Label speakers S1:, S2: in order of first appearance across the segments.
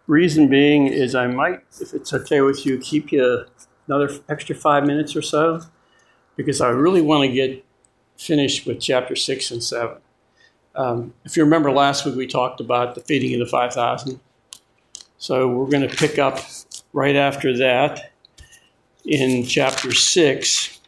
S1: Reason being is I might, if it's okay with you, keep you another extra 5 minutes or so, because I really want to get finished with chapter 6 and 7. If you remember last week, we talked about the feeding of the 5,000. So we're going to pick up right after that in chapter 6.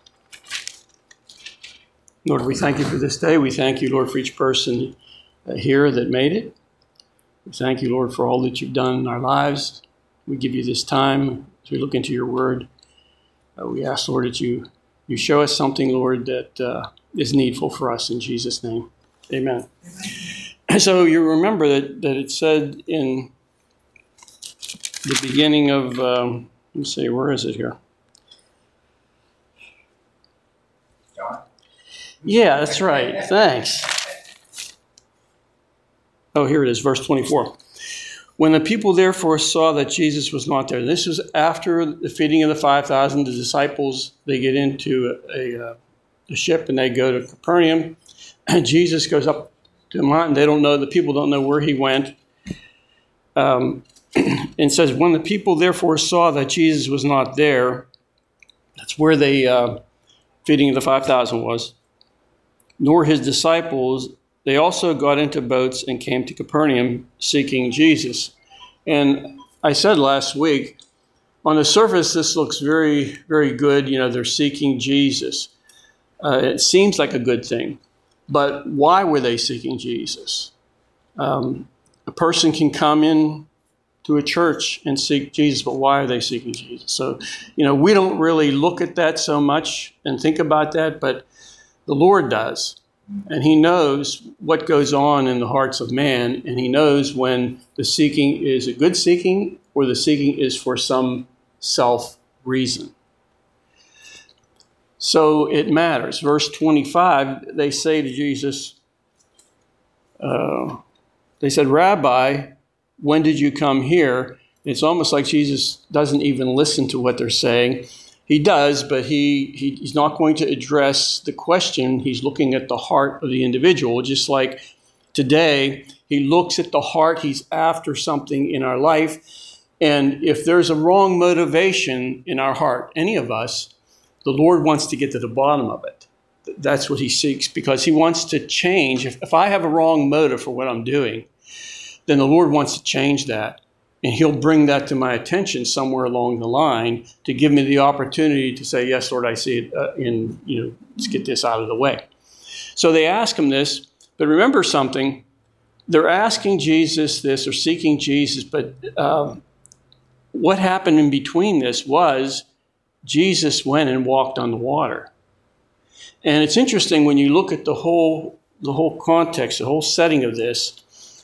S1: Lord, we thank you for this day. We thank you, Lord, for each person here that made it. We thank you, Lord, for all that you've done in our lives. We give you this time as we look into your word. We ask, Lord, that you show us something, Lord, that is needful for us in Jesus' name. Amen. So you remember that it said in the beginning of, let's see, where is it here?
S2: John?
S1: Yeah, that's right. Thanks. Oh, here it is, verse 24. When the people therefore saw that Jesus was not there, this was after the feeding of the 5,000, the disciples, they get into a ship and they go to Capernaum. And Jesus goes up to the mountain. The people don't know where he went. And says, when the people therefore saw that Jesus was not there, that's where the feeding of the 5,000 was, nor his disciples, they also got into boats and came to Capernaum seeking Jesus. And I said last week, on the surface, this looks very, very good. You know, they're seeking Jesus. It seems like a good thing. But why were they seeking Jesus? A person can come in to a church and seek Jesus, but why are they seeking Jesus? So, we don't really look at that so much and think about that, but the Lord does. And he knows what goes on in the hearts of man, and he knows when the seeking is a good seeking or the seeking is for some self-reason. So it matters. Verse 25, they say to Jesus, they said, Rabbi, when did you come here? It's almost like Jesus doesn't even listen to what they're saying. He does, but he's not going to address the question. He's looking at the heart of the individual. Just like today, he looks at the heart. He's after something in our life. And if there's a wrong motivation in our heart, any of us, the Lord wants to get to the bottom of it. That's what he seeks, because he wants to change. If I have a wrong motive for what I'm doing, then the Lord wants to change that. And he'll bring that to my attention somewhere along the line to give me the opportunity to say, yes, Lord, I see it, let's get this out of the way. So they ask him this, but remember something. They're asking Jesus this or seeking Jesus, but what happened in between this was Jesus went and walked on the water. And it's interesting when you look at the whole context, the whole setting of this.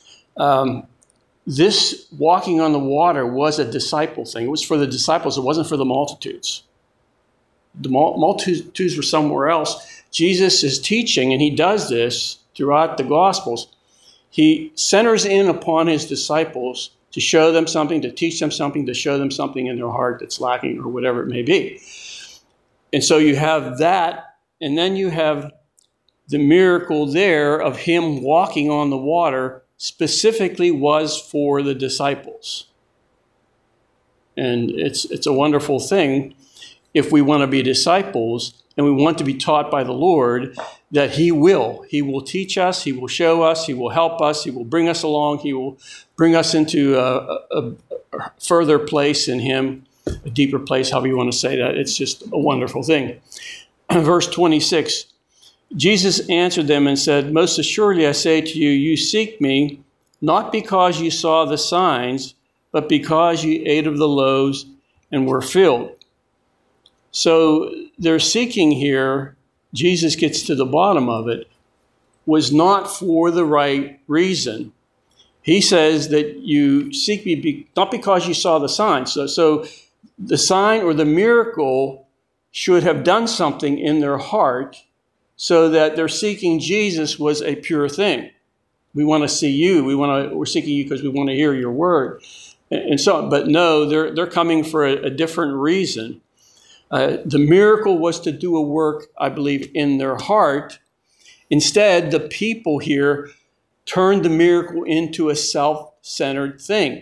S1: This walking on the water was a disciple thing. It was for the disciples. It wasn't for the multitudes. The multitudes were somewhere else. Jesus is teaching, and he does this throughout the Gospels. He centers in upon his disciples to show them something, to teach them something, to show them something in their heart that's lacking or whatever it may be. And so you have that, and then you have the miracle there of him walking on the water specifically was for the disciples. And it's a wonderful thing if we want to be disciples and we want to be taught by the Lord that he will teach us, he will show us, he will help us, he will bring us along, he will bring us into a further place in him, a deeper place, however you want to say that. It's just a wonderful thing. Verse 26, Jesus answered them and said, most assuredly I say to you, you seek me, not because you saw the signs, but because you ate of the loaves and were filled. So their seeking here, Jesus gets to the bottom of it, was not for the right reason. He says that you seek me not because you saw the signs. So the sign or the miracle should have done something in their heart so that their seeking Jesus was a pure thing. We want to see you. We're seeking you because we want to hear your word. And so, but no, they're coming for a different reason. The miracle was to do a work, I believe, in their heart. Instead, the people here turned the miracle into a self-centered thing.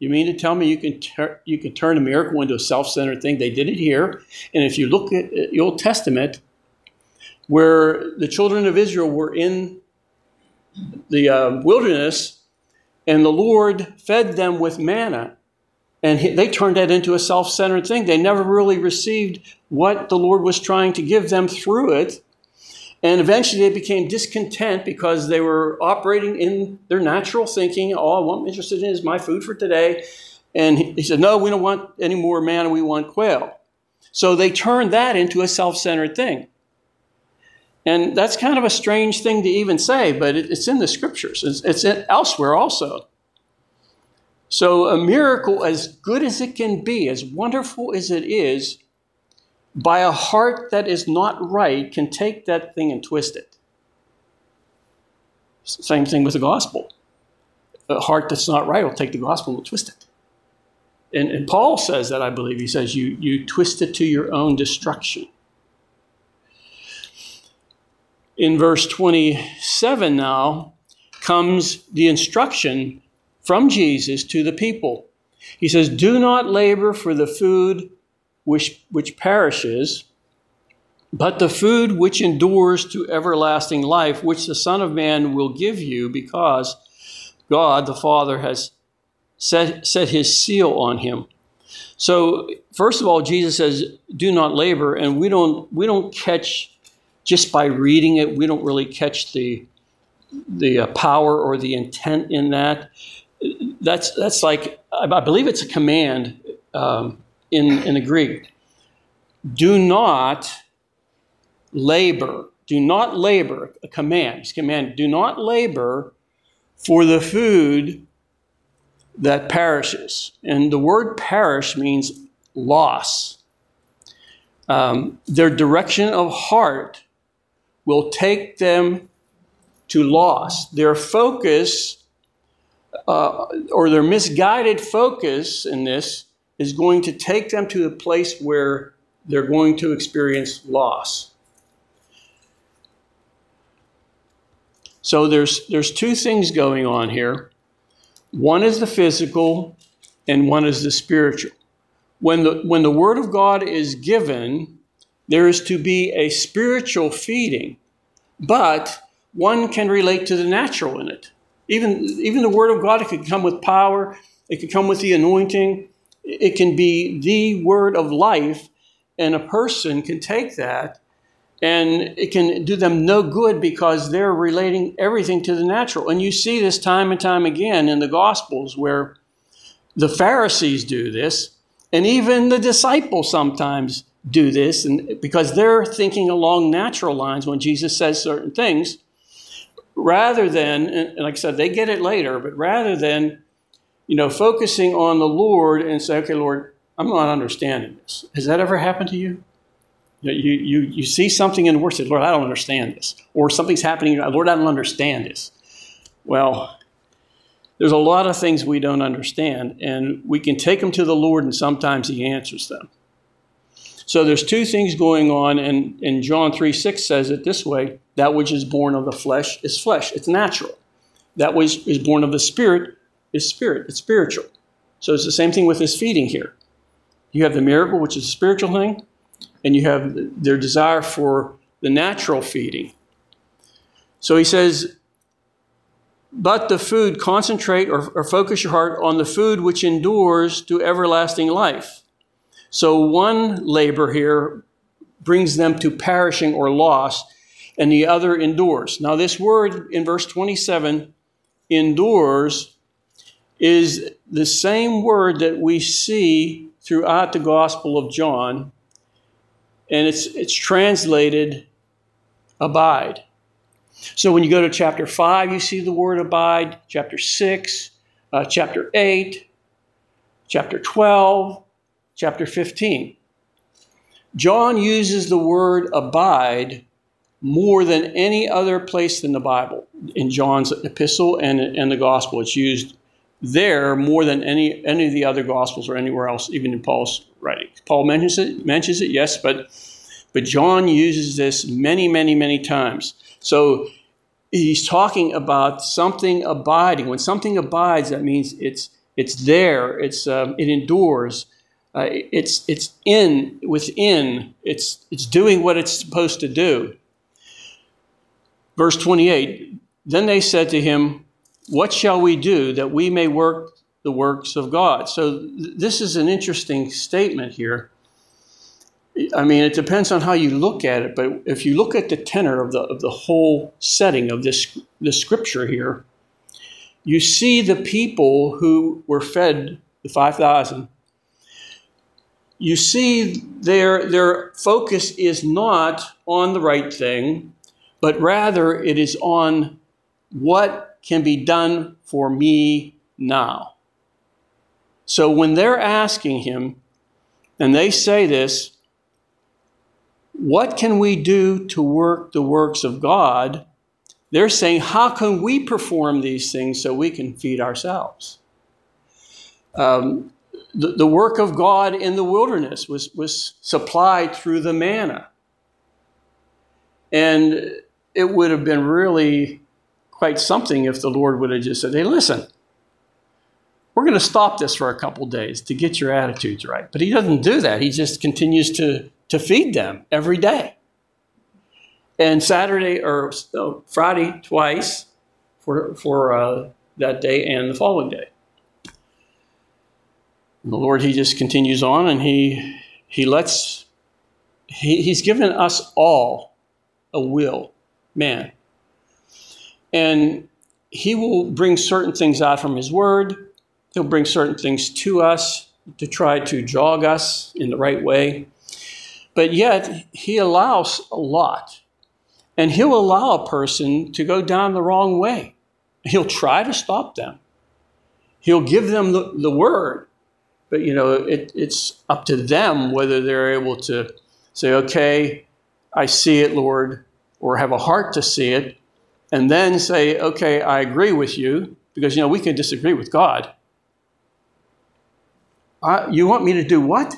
S1: You mean to tell me you can turn a miracle into a self-centered thing? They did it here. And if you look at the Old Testament, where the children of Israel were in the wilderness, and the Lord fed them with manna, and they turned that into a self-centered thing. They never really received what the Lord was trying to give them through it. And eventually they became discontent because they were operating in their natural thinking. All I'm interested in is my food for today. And he said, no, we don't want any more manna. We want quail. So they turned that into a self-centered thing. And that's kind of a strange thing to even say, but it's in the scriptures. It's elsewhere also. So a miracle, as good as it can be, as wonderful as it is, by a heart that is not right, can take that thing and twist it. Same thing with the gospel. A heart that's not right will take the gospel and twist it. And Paul says that, I believe. He says, you twist it to your own destruction. In verse 27 now comes the instruction from Jesus to the people. He says, do not labor for the food which perishes, but the food which endures to everlasting life, which the Son of Man will give you, because God the Father has set his seal on him. So, first of all, Jesus says, do not labor, and we don't catch, just by reading it, we don't really catch the power or the intent in that. That's like, I believe it's a command in the Greek. Do not labor. Do not labor. A command. It's a command. Do not labor for the food that perishes. And the word perish means loss. Their direction of heart will take them to loss. Their focus, or their misguided focus in this, is going to take them to a place where they're going to experience loss. So there's two things going on here. One is the physical, and one is the spiritual. When the Word of God is given, there is to be a spiritual feeding, but one can relate to the natural in it. Even the Word of God, it could come with power, it could come with the anointing, it can be the word of life, and a person can take that and it can do them no good because they're relating everything to the natural. And you see this time and time again in the Gospels where the Pharisees do this, and even the disciples sometimes do this, and because they're thinking along natural lines when Jesus says certain things, rather than, and like I said, they get it later, but rather than focusing on the Lord and say, okay, Lord, I'm not understanding this. Has that ever happened to you? You see something in the Word, say, Lord, I don't understand this. Or something's happening, Lord, I don't understand this. Well, there's a lot of things we don't understand, and we can take them to the Lord, and sometimes He answers them. So there's two things going on, and John 3:6 says it this way: that which is born of the flesh is flesh. It's natural. That which is born of the Spirit is spirit. It's spiritual. So it's the same thing with this feeding here. You have the miracle, which is a spiritual thing, and you have their desire for the natural feeding. So he says, but the food, concentrate or focus your heart on the food which endures to everlasting life. So one labor here brings them to perishing or loss, and the other endures. Now this word in verse 27, endures, is the same word that we see throughout the Gospel of John, and it's translated abide. So when you go to chapter 5, you see the word abide, chapter 6, chapter 8, chapter 12, chapter 15. John uses the word abide more than any other place in the Bible. In John's epistle and in the gospel, it's used there more than any of the other gospels or anywhere else, even in Paul's writing. Paul mentions it, yes, but John uses this many, many, many times. So he's talking about something abiding. When something abides, that means It's there. It endures. It's within. It's doing what it's supposed to do. Verse 28, then they said to him, what shall we do that we may work the works of God? So this is an interesting statement here. I mean, it depends on how you look at it, but if you look at the tenor of the whole setting of this scripture here, you see the people who were fed, the 5,000. You see their focus is not on the right thing, but rather it is on what can be done for me now. So when they're asking him, and they say this, what can we do to work the works of God? They're saying, how can we perform these things so we can feed ourselves? The work of God in the wilderness was supplied through the manna. And it would have been really quite something if the Lord would have just said, hey, listen, we're going to stop this for a couple days to get your attitudes right. But he doesn't do that. He just continues to feed them every day. And Saturday or Friday twice for that day and the following day. And the Lord, he just continues on, and he's given us all a will, man. And he will bring certain things out from his word. He'll bring certain things to us to try to jog us in the right way. But yet, he allows a lot. And he'll allow a person to go down the wrong way. He'll try to stop them. He'll give them the word. But, it's up to them whether they're able to say, okay, I see it, Lord, or have a heart to see it, and then say, okay, I agree with you, because, we can disagree with God. You want me to do what?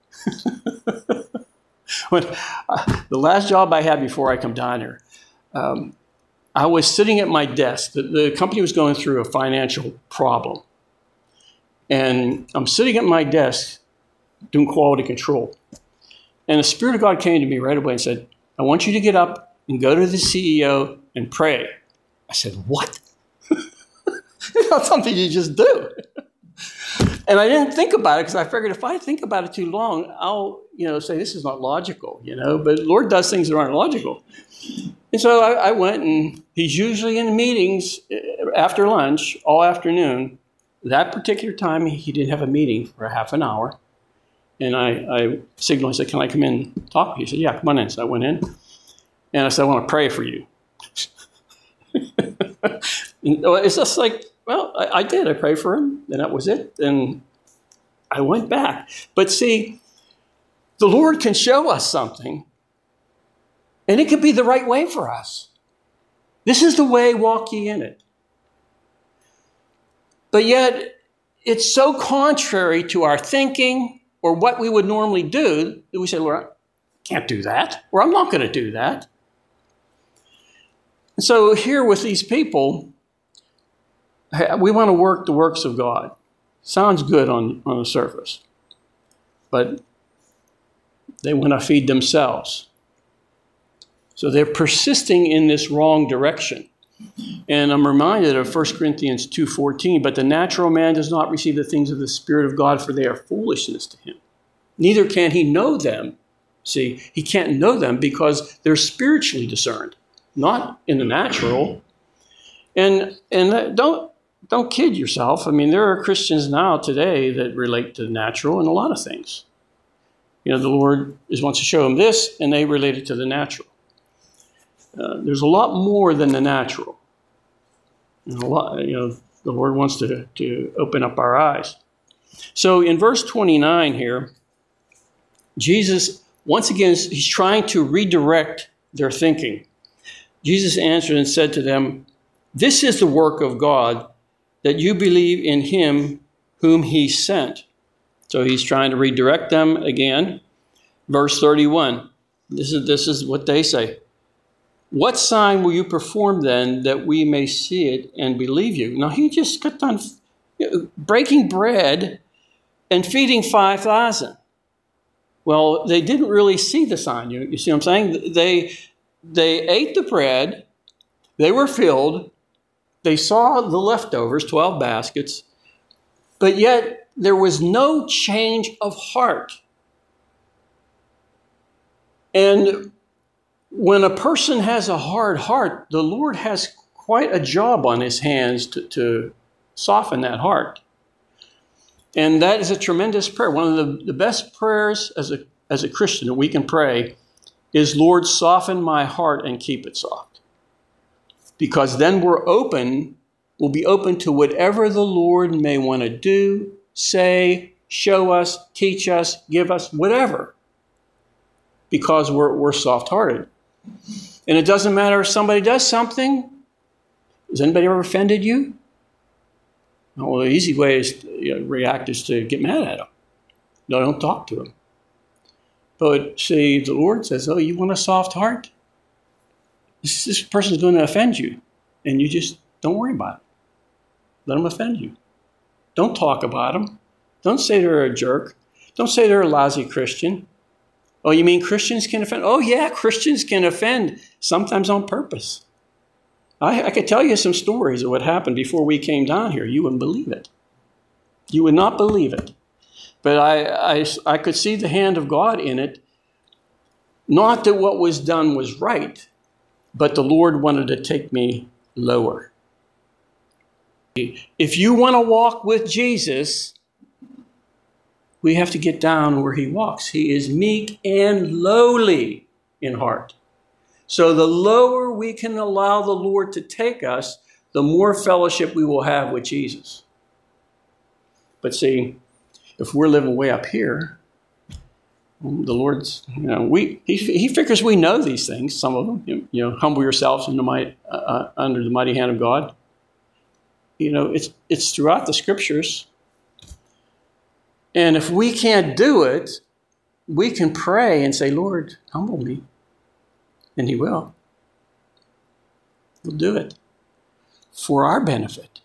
S1: The last job I had before I come down here, I was sitting at my desk. The company was going through a financial problem. And I'm sitting at my desk doing quality control. And the Spirit of God came to me right away and said, I want you to get up and go to the CEO and pray. I said, what? It's not something you just do. And I didn't think about it because I figured if I think about it too long, I'll, say this is not logical, But the Lord does things that aren't logical. And so I went, and he's usually in meetings after lunch all afternoon. That particular time, he didn't have a meeting for a half an hour. And I signaled, I said, can I come in and talk? He said, yeah, come on in. So I went in, and I said, I want to pray for you. It's just like, well, I did. I prayed for him, and that was it. And I went back. But see, the Lord can show us something, and it could be the right way for us. This is the way, walk ye in it. But yet, it's so contrary to our thinking or what we would normally do that we say, Lord, I can't do that, or I'm not going to do that. And so here with these people, we want to work the works of God. Sounds good on the surface, but they want to feed themselves. So they're persisting in this wrong direction. And I'm reminded of 1 Corinthians 2:14, but the natural man does not receive the things of the Spirit of God, for they are foolishness to him. Neither can he know them. See, he can't know them because they're spiritually discerned, not in the natural. And don't kid yourself. I mean, there are Christians now today that relate to the natural in a lot of things. The Lord wants to show them this, and they relate it to the natural. There's a lot more than the natural. The Lord wants to open up our eyes. So in verse 29 here, Jesus, once again, he's trying to redirect their thinking. Jesus answered and said to them, this is the work of God, that you believe in him whom he sent. So he's trying to redirect them again. Verse 31, this is what they say. What sign will you perform then that we may see it and believe you? Now he just got done breaking bread and feeding 5,000. Well, they didn't really see the sign. You see what I'm saying? They ate the bread. They were filled. They saw the leftovers, 12 baskets. But yet there was no change of heart. And when a person has a hard heart, the Lord has quite a job on his hands to soften that heart. And that is a tremendous prayer. One of the best prayers as a Christian that we can pray is, Lord, soften my heart and keep it soft. Because then we'll be open to whatever the Lord may want to do, say, show us, teach us, give us, whatever. Because we're soft-hearted. And it doesn't matter if somebody does something. Has anybody ever offended you? Well, the easy way to react is to get mad at them. No, don't talk to them. But see, the Lord says, oh, you want a soft heart? This person's going to offend you. And you just don't worry about it. Let them offend you. Don't talk about them. Don't say they're a jerk. Don't say they're a lousy Christian. Oh, you mean Christians can offend? Oh, yeah, Christians can offend, sometimes on purpose. I could tell you some stories of what happened before we came down here. You wouldn't believe it. You would not believe it. But I could see the hand of God in it. Not that what was done was right, but the Lord wanted to take me lower. If you want to walk with Jesus, we have to get down where he walks. He is meek and lowly in heart. So the lower we can allow the Lord to take us, the more fellowship we will have with Jesus. But see, if we're living way up here, the Lord's, he figures we know these things, some of them. Humble yourselves under the mighty hand of God. It's throughout the scriptures. And if we can't do it, we can pray and say, Lord, humble me. And he will. He'll do it for our benefit.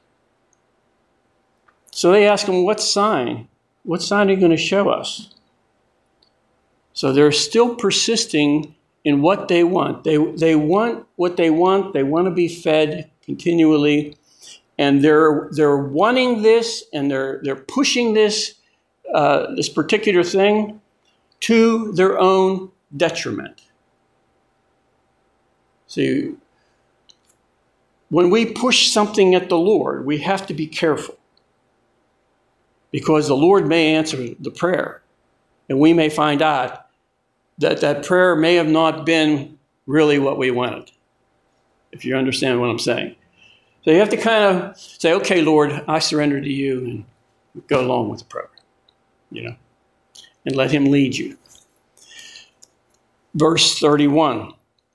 S1: So they ask him, what sign? What sign are you going to show us? So they're still persisting in what they want. They want what they want. They want to be fed continually. And they're wanting this, and they're pushing this particular thing to their own detriment. See, when we push something at the Lord, we have to be careful. Because the Lord may answer the prayer. And we may find out that prayer may have not been really what we wanted. If you understand what I'm saying. So you have to kind of say, okay, Lord, I surrender to you, and go along with the prayer. And let him lead you. Verse 31.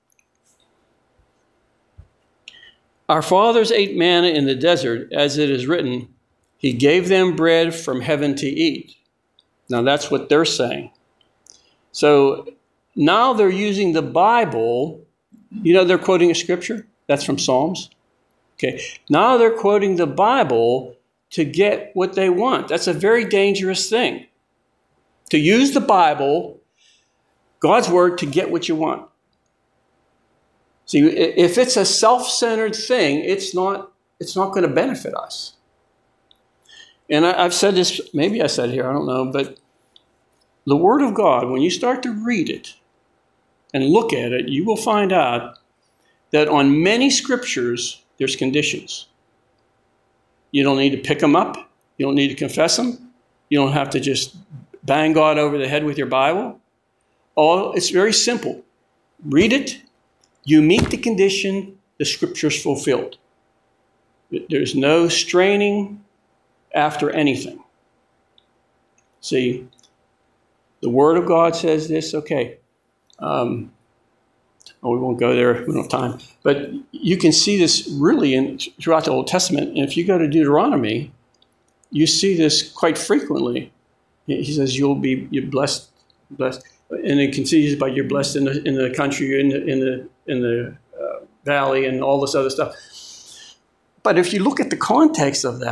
S1: Our fathers ate manna in the desert, as it is written, he gave them bread from heaven to eat. Now that's what they're saying. So now they're using the Bible. They're quoting a scripture. That's from Psalms. Okay. Now they're quoting the Bible to get what they want. That's a very dangerous thing. To use the Bible, God's word, to get what you want. See, if it's a self-centered thing, it's not going to benefit us. And I've said this, maybe I said it here, I don't know, but the Word of God, when you start to read it and look at it, you will find out that on many scriptures, there's conditions. You don't need to pick them up. You don't need to confess them. You don't have to just bang God over the head with your Bible. It's very simple. Read it. You meet the condition, the scripture's fulfilled. There's no straining after anything. See, the Word of God says this. Okay. We won't go there. We don't have time. But you can see this really throughout the Old Testament. And if you go to Deuteronomy, you see this quite frequently. He says, you're blessed. And it continues by you're blessed in the country, in the valley, and all this other stuff. But if you look at the context of that,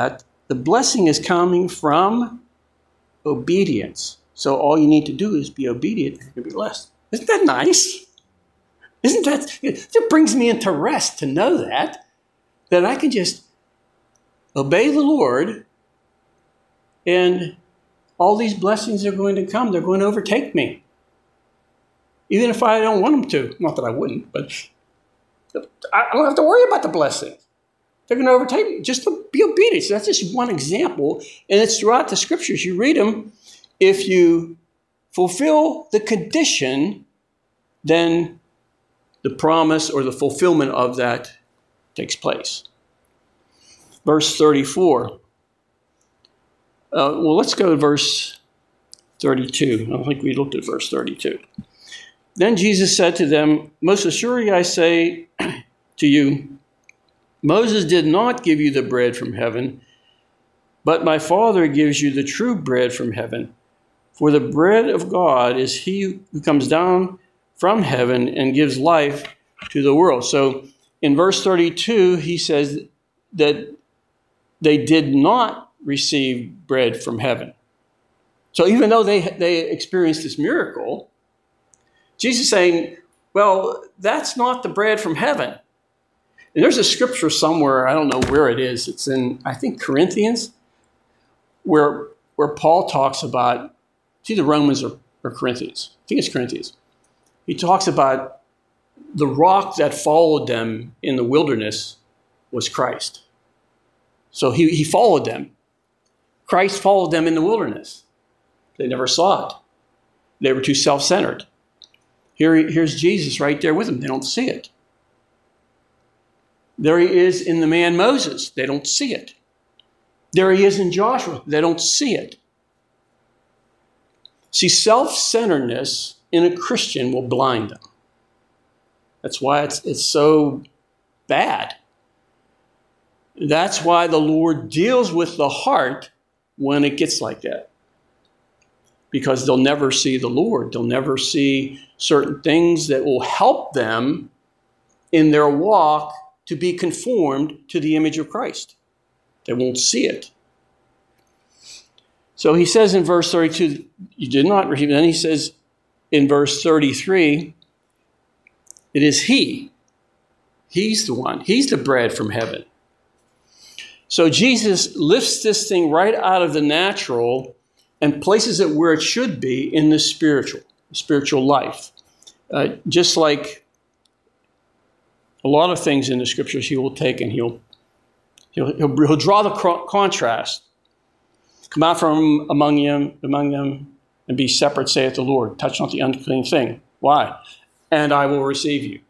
S1: The blessing is coming from obedience. So all you need to do is be obedient and you'll be blessed. Isn't that nice? Isn't that, it brings me into rest to know that I can just obey the Lord and all these blessings are going to come. They're going to overtake me. Even if I don't want them to. Not that I wouldn't, but I don't have to worry about the blessings. They're going to overtake me. Just to be obedient. So that's just one example. And it's throughout the scriptures. You read them. If you fulfill the condition, then the promise or the fulfillment of that takes place. Verse 34. Let's go to verse 32. I don't think we looked at verse 32. Then Jesus said to them, most assuredly I say to you, Moses did not give you the bread from heaven, but my Father gives you the true bread from heaven. For the bread of God is he who comes down from heaven and gives life to the world. So in verse 32, he says that they did not receive bread from heaven. So even though they experienced this miracle, Jesus is saying, well, that's not the bread from heaven. And there's a scripture somewhere, I don't know where it is. It's in, I think, Corinthians, where Paul talks about, it's either Romans or Corinthians. I think it's Corinthians. He talks about the rock that followed them in the wilderness was Christ. So he followed them. Christ followed them in the wilderness. They never saw it. They were too self-centered. Here's Jesus right there with them. They don't see it. There he is in the man Moses. They don't see it. There he is in Joshua. They don't see it. See, self-centeredness in a Christian will blind them. That's why it's so bad. That's why the Lord deals with the heart when it gets like that. Because they'll never see the Lord. They'll never see certain things that will help them in their walk to be conformed to the image of Christ. They won't see it. So he says in verse 32, you did not receive. Then he says in verse 33, it is he. He's the one. He's the bread from heaven. So Jesus lifts this thing right out of the natural and places it where it should be in the spiritual life. Just like a lot of things in the scriptures, he will take and he'll draw the contrast. Come out from among them and be separate, saith the Lord. Touch not the unclean thing. Why? And I will receive you.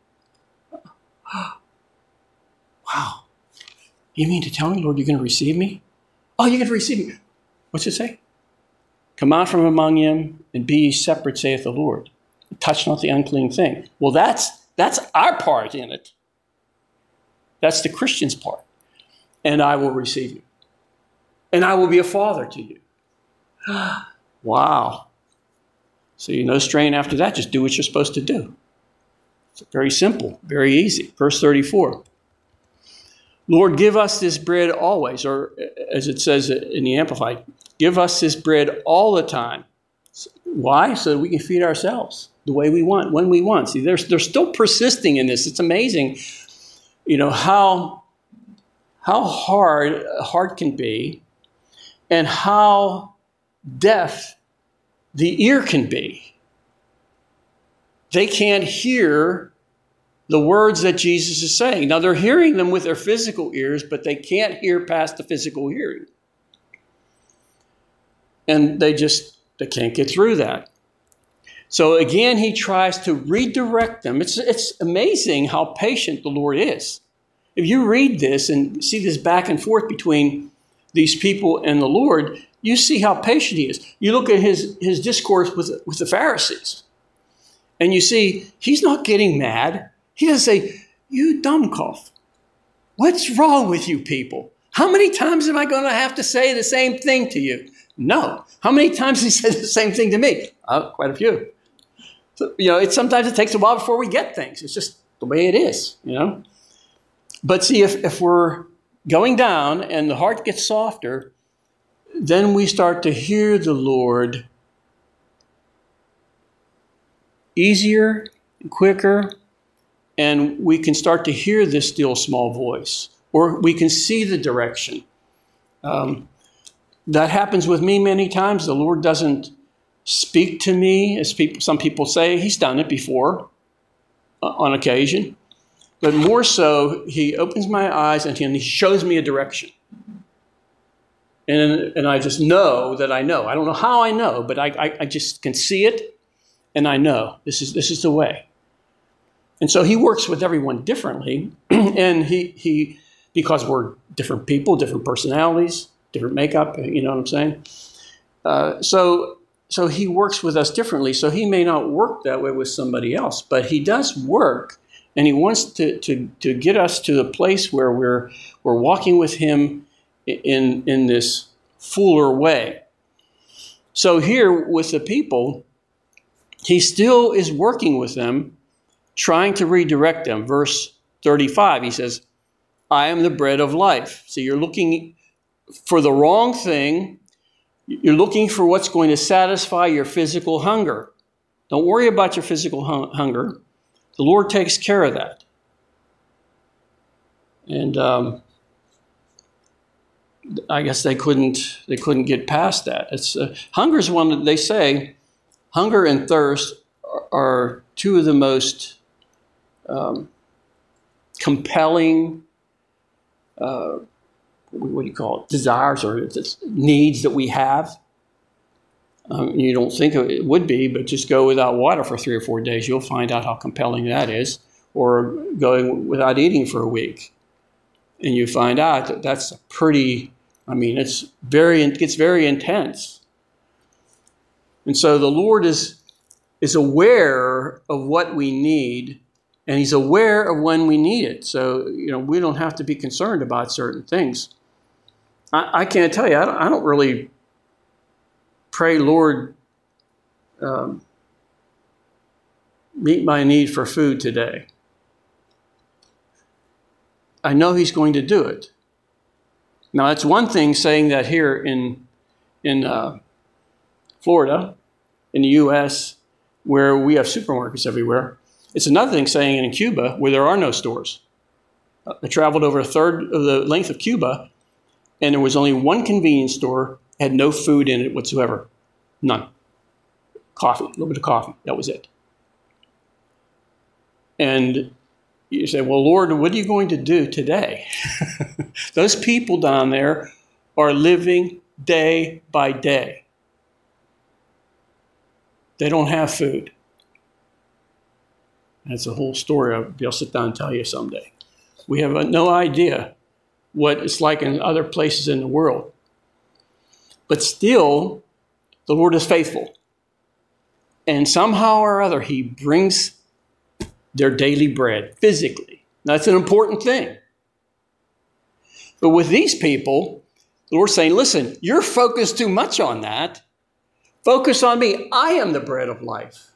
S1: Wow. You mean to tell me, Lord, you're going to receive me? Oh, you're going to receive me. What's it say? Come out from among them and be ye separate, saith the Lord. Touch not the unclean thing. Well, that's our part in it. That's the Christian's part. And I will receive you. And I will be a father to you. Wow. So no strain after that. Just do what you're supposed to do. It's very simple, very easy. Verse 34. Lord, give us this bread always, or as it says in the Amplified, give us this bread all the time. Why? So that we can feed ourselves the way we want, when we want. See, they're still persisting in this. It's amazing, how hard a heart can be and how deaf the ear can be. They can't hear the words that Jesus is saying. Now, they're hearing them with their physical ears, but they can't hear past the physical hearing. And they can't get through that. So again, he tries to redirect them. It's amazing how patient the Lord is. If you read this and see this back and forth between these people and the Lord, you see how patient he is. You look at his discourse with the Pharisees, and you see he's not getting mad. He doesn't say, you dumbcough. What's wrong with you people? How many times am I going to have to say the same thing to you? No. How many times he said the same thing to me? Quite a few. So, sometimes it takes a while before we get things. It's just the way it is, But see, if we're going down and the heart gets softer, then we start to hear the Lord easier, quicker, and we can start to hear this still small voice, or we can see the direction. That happens with me many times. The Lord doesn't speak to me, as some people say. He's done it before on occasion. But more so, he opens my eyes and he shows me a direction. And I just know that I know. I don't know how I know, but I just can see it, and I know this is the way. And so he works with everyone differently, and he because we're different people, different personalities, different makeup. You know what I'm saying? So he works with us differently. So he may not work that way with somebody else, but he does work, and he wants to get us to the place where we're walking with him in this fuller way. So here with the people, he still is working with them, trying to redirect them. Verse 35, he says, I am the bread of life. So you're looking for the wrong thing. You're looking for what's going to satisfy your physical hunger. Don't worry about your physical hunger. The Lord takes care of that. And I guess they couldn't get past that. It's hunger is one that they say. Hunger and thirst are two of the most compelling, what do you call it? Desires or needs that we have. You don't think it would be, but just go without water for 3 or 4 days. You'll find out how compelling that is. Or going without eating for a week, and you find out that that's a pretty. It gets very intense. And so the Lord is aware of what we need, and he's aware of when we need it. So, we don't have to be concerned about certain things. I can't tell you, I don't really pray, Lord, meet my need for food today. I know he's going to do it. Now, it's one thing saying that here in Florida, in the U.S., where we have supermarkets everywhere. It's another thing saying it in Cuba, where there are no stores. I traveled over a third of the length of Cuba, and there was only one convenience store, had no food in it whatsoever. None. Coffee, a little bit of coffee. That was it. And you say, well, Lord, what are you going to do today? Those people down there are living day by day. They don't have food. That's a whole story I'll sit down and tell you someday. We have no idea what it's like in other places in the world. But still, the Lord is faithful. And somehow or other, he brings their daily bread physically. That's an important thing. But with these people, the Lord's saying, listen, you're focused too much on that. Focus on me. I am the bread of life.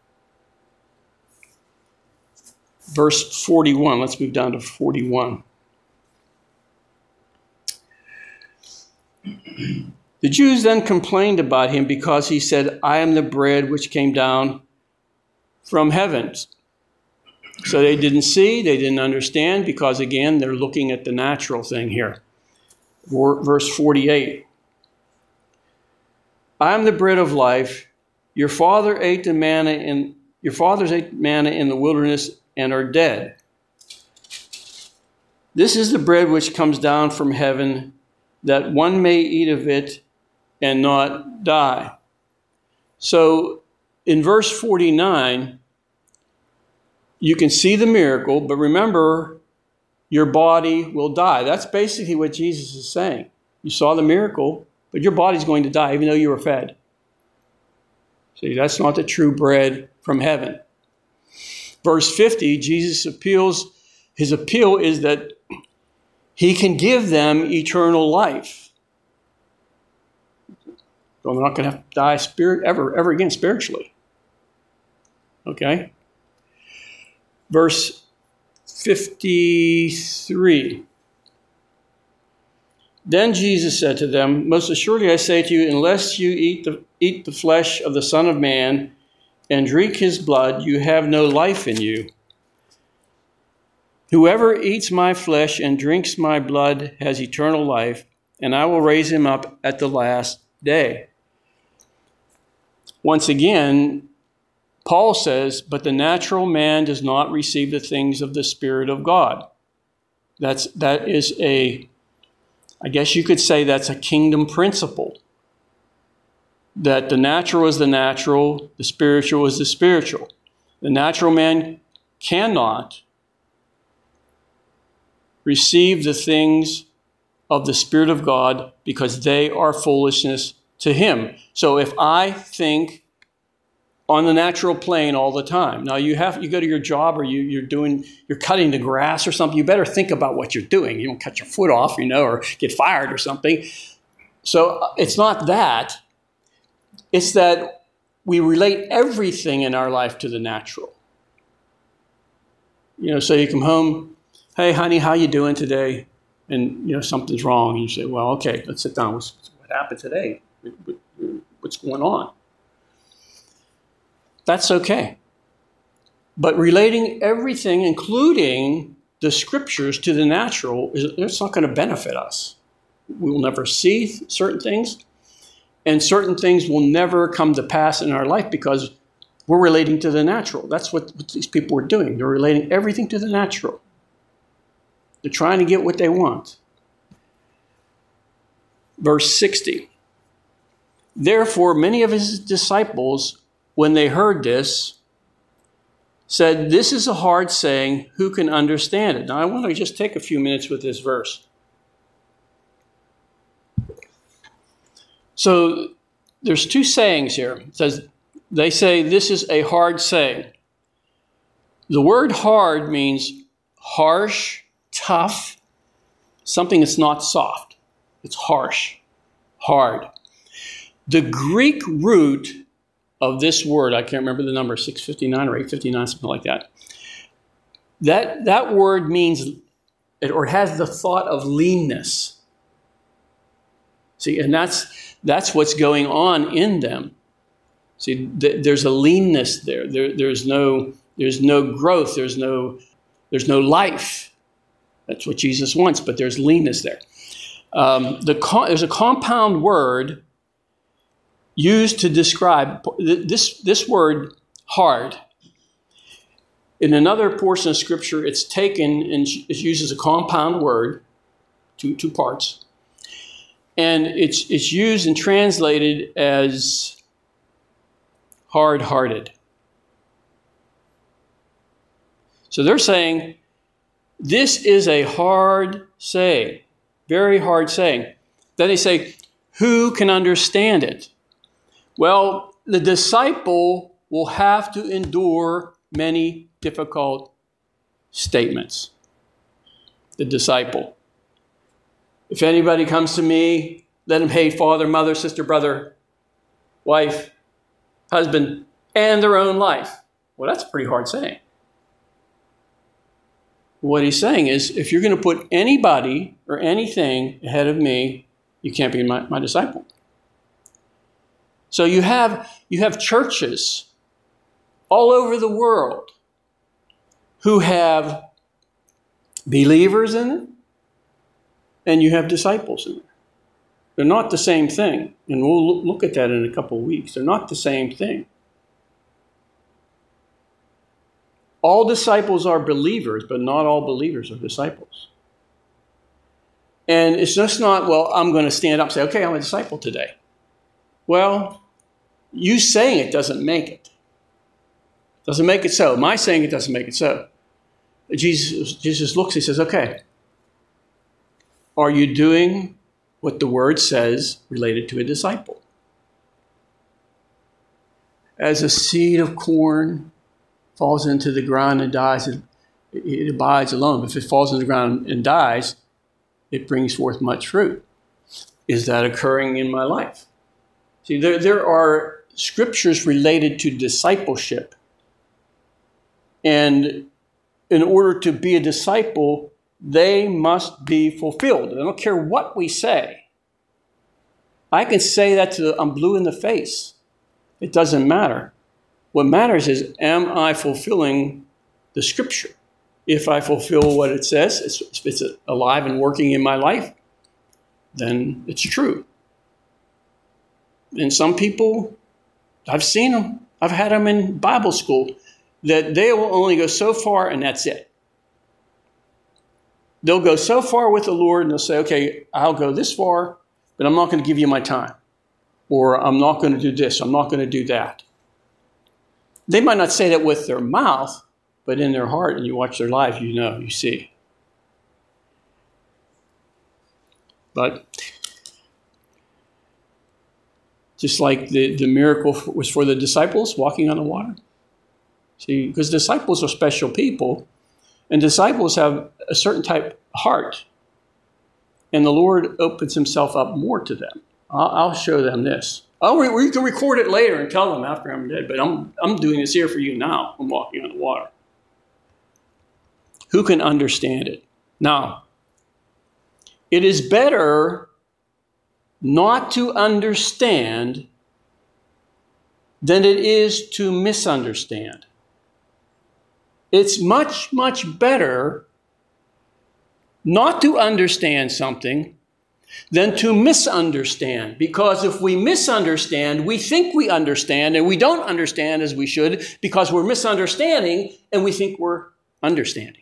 S1: Verse 41. Let's move down to 41. The Jews then complained about him because he said, I am the bread which came down from heaven. So they didn't see, they didn't understand, because again, they're looking at the natural thing here. Verse 48. I am the bread of life. Your fathers ate manna in the wilderness and are dead. This is the bread which comes down from heaven, that one may eat of it and not die. So in verse 49, you can see the miracle, but remember, your body will die. That's basically what Jesus is saying. You saw the miracle, but your body's going to die even though you were fed. See, that's not the true bread from heaven. Verse 50, Jesus appeals. His appeal is that he can give them eternal life. So they're not going to have to die ever again spiritually. Okay? Verse 53. Then Jesus said to them, most assuredly I say to you, unless you eat the flesh of the Son of Man and drink his blood, you have no life in you. Whoever eats my flesh and drinks my blood has eternal life, and I will raise him up at the last day. Once again, Paul says, but the natural man does not receive the things of the Spirit of God. That is I guess you could say that's a kingdom principle. That the natural is the natural, the spiritual is the spiritual. The natural man cannot receive the things of the Spirit of God because they are foolishness to him. So if I think on the natural plane all the time, now you go to your job or you're cutting the grass or something, you better think about what you're doing. You don't cut your foot off, or get fired or something. So it's not that. It's that we relate everything in our life to the natural. So you come home, hey, honey, how you doing today? And, something's wrong. And you say, well, okay, let's sit down. What happened today? What's going on? That's okay. But relating everything, including the scriptures, to the natural, it's not going to benefit us. We will never see certain things, and certain things will never come to pass in our life because we're relating to the natural. That's what these people are doing. They're relating everything to the natural. They're trying to get what they want. Verse 60. Therefore, many of his disciples, when they heard this, said, this is a hard saying, who can understand it? Now, I want to just take a few minutes with this verse. So, there's two sayings here. It says, they say this is a hard saying. The word hard means harsh, tough, something that's not soft. It's harsh, hard. The Greek root of this word, I can't remember the number, 659 or 859, something like that. That word means, or has the thought of leanness. See, and that's what's going on in them. See, there's a leanness there. There's no growth. There's no life. That's what Jesus wants, but there's leanness there. There's a compound word used to describe this word hard. In another portion of Scripture, it's taken and it's used as a compound word, two parts, and it's used and translated as hard-hearted. So they're saying this is a hard saying, very hard saying. Then they say, who can understand it? Well, the disciple will have to endure many difficult statements. The disciple. If anybody comes to me, let him hate father, mother, sister, brother, wife, husband, and their own life. Well, that's a pretty hard saying. What he's saying is, if you're going to put anybody or anything ahead of me, you can't be my disciple. So you have churches all over the world who have believers in it, and you have disciples in it. They're not the same thing, and we'll look at that in a couple of weeks. They're not the same thing. All disciples are believers, but not all believers are disciples. And it's just not, well, I'm going to stand up and say, okay, I'm a disciple today. Well, you saying it doesn't make it. Doesn't make it so. My saying it doesn't make it so. Jesus looks, he says, okay, are you doing what the word says related to a disciple? As a seed of corn falls into the ground and dies, it abides alone. But if it falls into the ground and dies, it brings forth much fruit. Is that occurring in my life? See, there are scriptures related to discipleship. And in order to be a disciple, they must be fulfilled. I don't care what we say. I can say that I'm blue in the face. It doesn't matter. What matters is, am I fulfilling the Scripture? If I fulfill what it says, if it's alive and working in my life, then it's true. And some people, I've seen them. I've had them in Bible school, that they will only go so far and that's it. They'll go so far with the Lord and they'll say, okay, I'll go this far, but I'm not going to give you my time. Or I'm not going to do this. I'm not going to do that. They might not say that with their mouth, but in their heart, and you watch their lives, you know, you see. But just like the miracle was for the disciples walking on the water. See, because disciples are special people, and disciples have a certain type of heart. And the Lord opens himself up more to them. I'll show them this. You can record it later and tell them after I'm dead, but I'm doing this here for you now. I'm walking on the water. Who can understand it? Now, it is better not to understand than it is to misunderstand. It's much, much better not to understand something than to misunderstand. Because if we misunderstand, we think we understand, and we don't understand as we should because we're misunderstanding and we think we're understanding.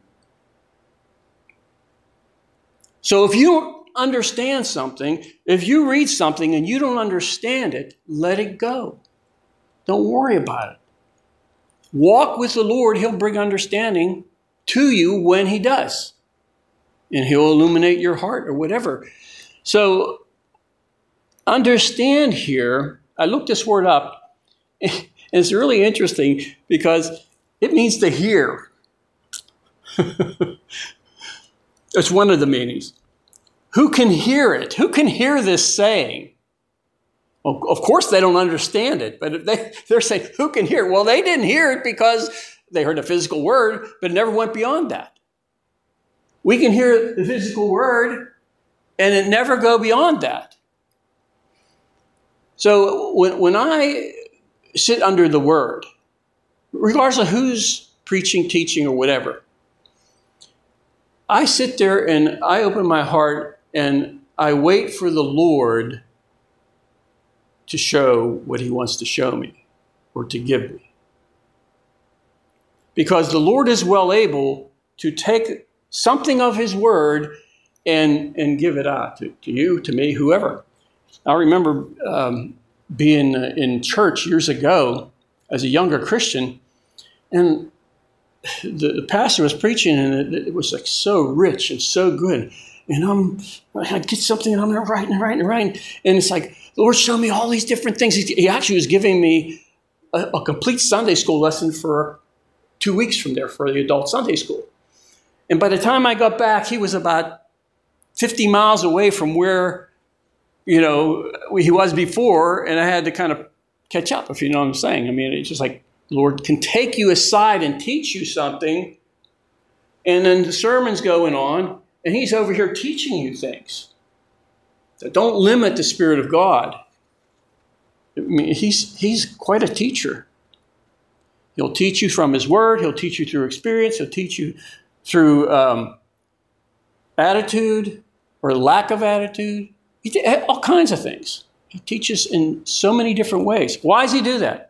S1: So if you don't understand something, if you read something and you don't understand it, let it go. Don't worry about it. Walk with the Lord. He'll bring understanding to you when he does. And he'll illuminate your heart or whatever. So understand here, I looked this word up, and it's really interesting because it means to hear. It's one of the meanings. Who can hear it? Who can hear this saying? Well, of course they don't understand it, but they're saying, who can hear it? Well, they didn't hear it because they heard a physical word, but it never went beyond that. We can hear the physical word, and it never go beyond that. So when I sit under the word, regardless of who's preaching, teaching, or whatever, I sit there and I open my heart and I wait for the Lord to show what he wants to show me or to give me. Because the Lord is well able to take something of his word and give it out to you, to me, whoever. I remember being in church years ago as a younger Christian, and the pastor was preaching, and it was like so rich and so good. And I get something, and I'm writing. And it's like, Lord, show me all these different things. He actually was giving me a complete Sunday school lesson for 2 weeks from there for the adult Sunday school. And by the time I got back, he was about 50 miles away from where, he was before, and I had to kind of catch up, if you know what I'm saying. I mean, it's just like, Lord can take you aside and teach you something, and then the sermon's going on, and he's over here teaching you things. So don't limit the Spirit of God. I mean, he's quite a teacher. He'll teach you from his word. He'll teach you through experience. He'll teach you through attitude or lack of attitude. All kinds of things. He teaches in so many different ways. Why does he do that?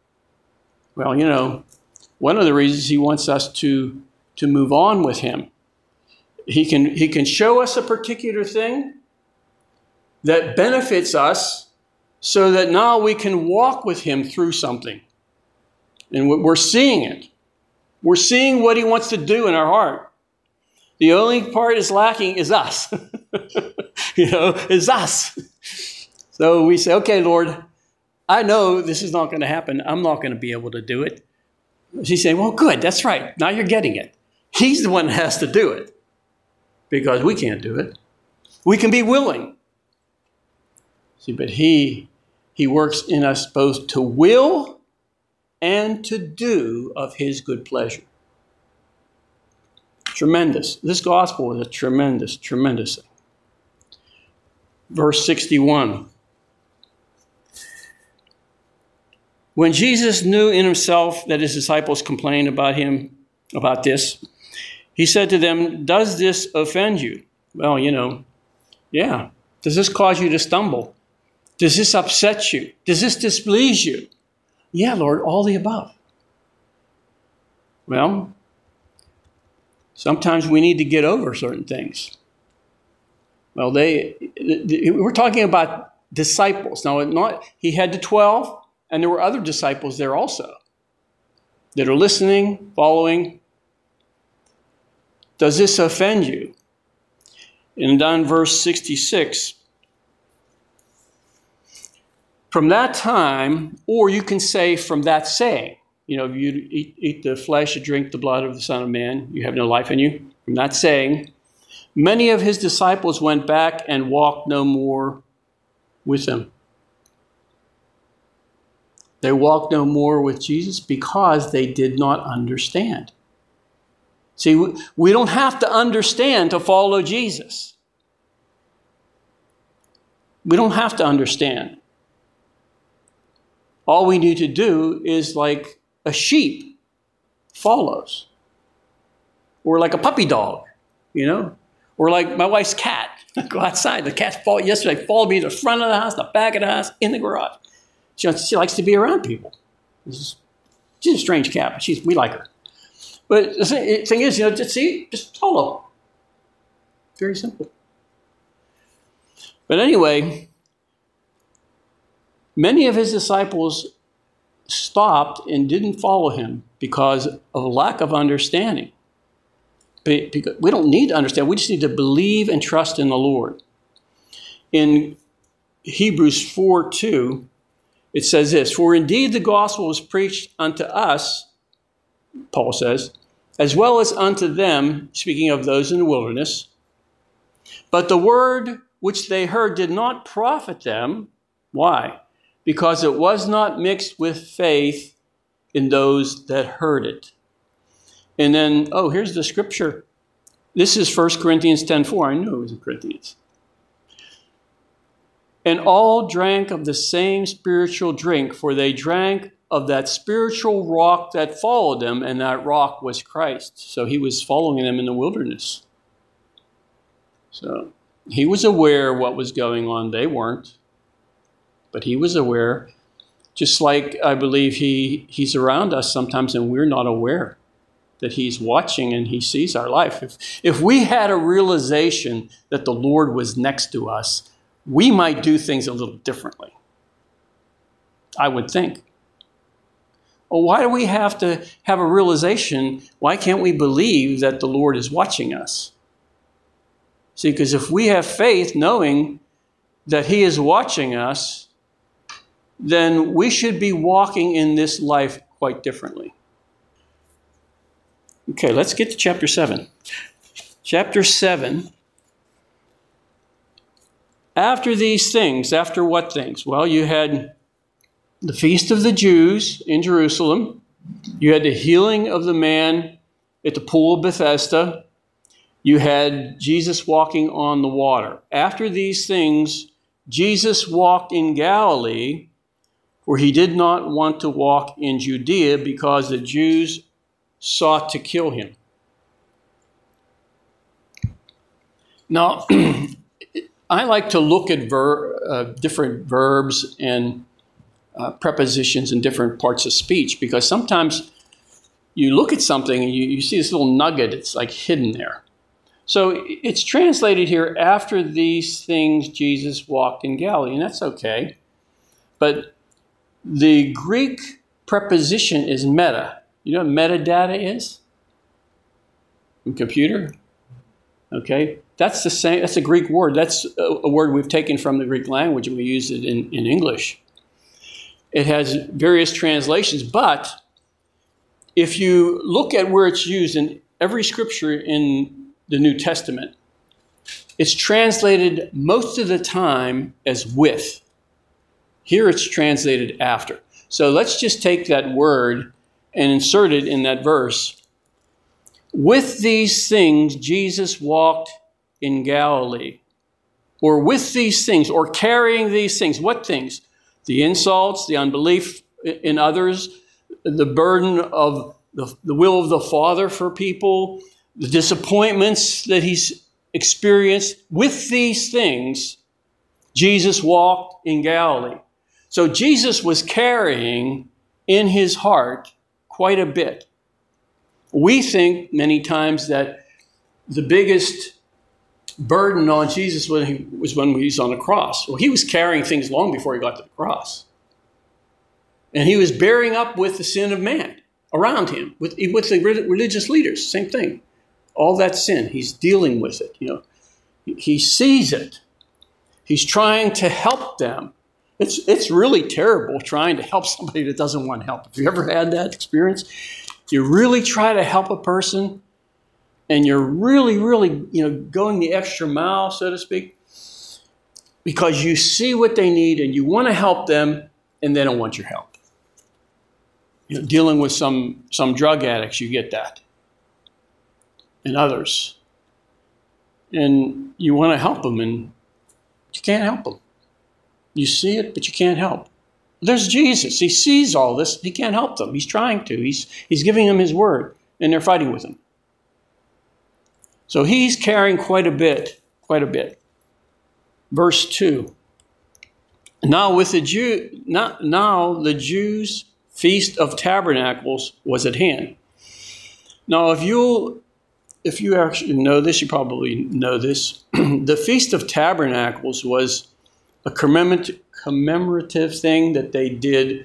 S1: Well, one of the reasons he wants us to move on with him. He can show us a particular thing that benefits us so that now we can walk with him through something. And we're seeing it. We're seeing what he wants to do in our heart. The only part is lacking is us. Is us. So we say, okay, Lord, I know this is not going to happen. I'm not going to be able to do it. He's saying, well, good, that's right. Now you're getting it. He's the one that has to do it because we can't do it. We can be willing. See, but he works in us both to will and to do of his good pleasure. Tremendous. This gospel is a tremendous, tremendous thing. Verse 61. When Jesus knew in himself that his disciples complained about him, about this, he said to them, "Does this offend you?" Well, yeah. Does this cause you to stumble? Does this upset you? Does this displease you? Yeah, Lord, all the above. Well, sometimes we need to get over certain things. Well, we're talking about disciples. Now, he had the 12, and there were other disciples there also that are listening, following. Does this offend you? And down verse 66, from that time, or you can say from that saying, if you eat the flesh and drink the blood of the Son of Man, you have no life in you. From that saying, many of his disciples went back and walked no more with him. They walked no more with Jesus because they did not understand. See, we don't have to understand to follow Jesus. We don't have to understand. All we need to do is like a sheep follows. Or like a puppy dog, Or like my wife's cat. I go outside. The cat yesterday followed me to the front of the house, the back of the house, in the garage. She likes to be around people. She's a strange cat, but we like her. But the thing is, just follow. Very simple. But anyway, many of his disciples stopped and didn't follow him because of a lack of understanding. Because we don't need to understand. We just need to believe and trust in the Lord. In Hebrews 4:2, it says this, "For indeed the gospel was preached unto us," Paul says, "as well as unto them," speaking of those in the wilderness, "but the word which they heard did not profit them." Why? Because it was not mixed with faith in those that heard it. And then, here's the scripture. This is 1 Corinthians 10:4. I knew it was in Corinthians. "And all drank of the same spiritual drink, for they drank of that spiritual rock that followed them, and that rock was Christ." So he was following them in the wilderness. So he was aware of what was going on. They weren't. But he was aware, just like I believe he's around us sometimes and we're not aware that he's watching and he sees our life. If we had a realization that the Lord was next to us, we might do things a little differently, I would think. Well, why do we have to have a realization? Why can't we believe that the Lord is watching us? See, because if we have faith knowing that he is watching us, then we should be walking in this life quite differently. Okay, let's get to chapter 7. Chapter 7. After these things, after what things? Well, you had the feast of the Jews in Jerusalem. You had the healing of the man at the pool of Bethesda. You had Jesus walking on the water. After these things, Jesus walked in Galilee, for he did not want to walk in Judea because the Jews sought to kill him. Now, I like to look at different verbs and prepositions in different parts of speech, because sometimes you look at something and you see this little nugget, it's like hidden there. So it's translated here, after these things Jesus walked in Galilee, and that's okay. But the Greek preposition is meta. You know what metadata is? In computer? Okay. That's the same. That's a Greek word. That's a word we've taken from the Greek language and we use it in English. It has various translations, but if you look at where it's used in every scripture in the New Testament, it's translated most of the time as with. Here it's translated after. So let's just take that word and insert it in that verse. With these things, Jesus walked in Galilee. Or with these things, or carrying these things. What things? The insults, the unbelief in others, the burden of the will of the Father for people, the disappointments that he's experienced. With these things, Jesus walked in Galilee. So Jesus was carrying in his heart quite a bit. We think many times that the biggest burden on Jesus was when he was on the cross. Well, he was carrying things long before he got to the cross. And he was bearing up with the sin of man around him, with the religious leaders, same thing. All that sin, he's dealing with it. He sees it. He's trying to help them. It's really terrible trying to help somebody that doesn't want help. Have you ever had that experience? You really try to help a person, and you're really, going the extra mile, so to speak, because you see what they need and you want to help them, and they don't want your help. Dealing with some drug addicts, you get that, and others, and you want to help them, and you can't help them. You see it, but you can't help. There's Jesus. He sees all this. He can't help them. He's trying to. He's giving them his word, and they're fighting with him. So he's carrying quite a bit. Verse 2. Now the Jews' Feast of Tabernacles was at hand. Now, if you actually know this, you probably know this. The Feast of Tabernacles was a commemorative thing that they did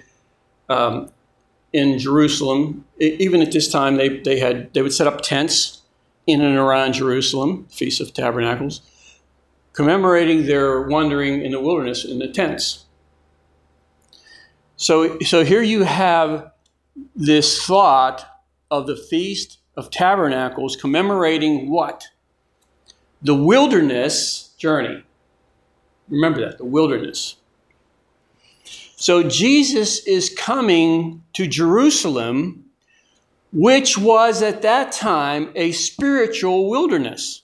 S1: in Jerusalem. Even at this time, they would set up tents in and around Jerusalem, Feast of Tabernacles, commemorating their wandering in the wilderness in the tents. So here you have this thought of the Feast of Tabernacles commemorating what? The wilderness journey. Remember that, the wilderness. So Jesus is coming to Jerusalem, which was at that time a spiritual wilderness.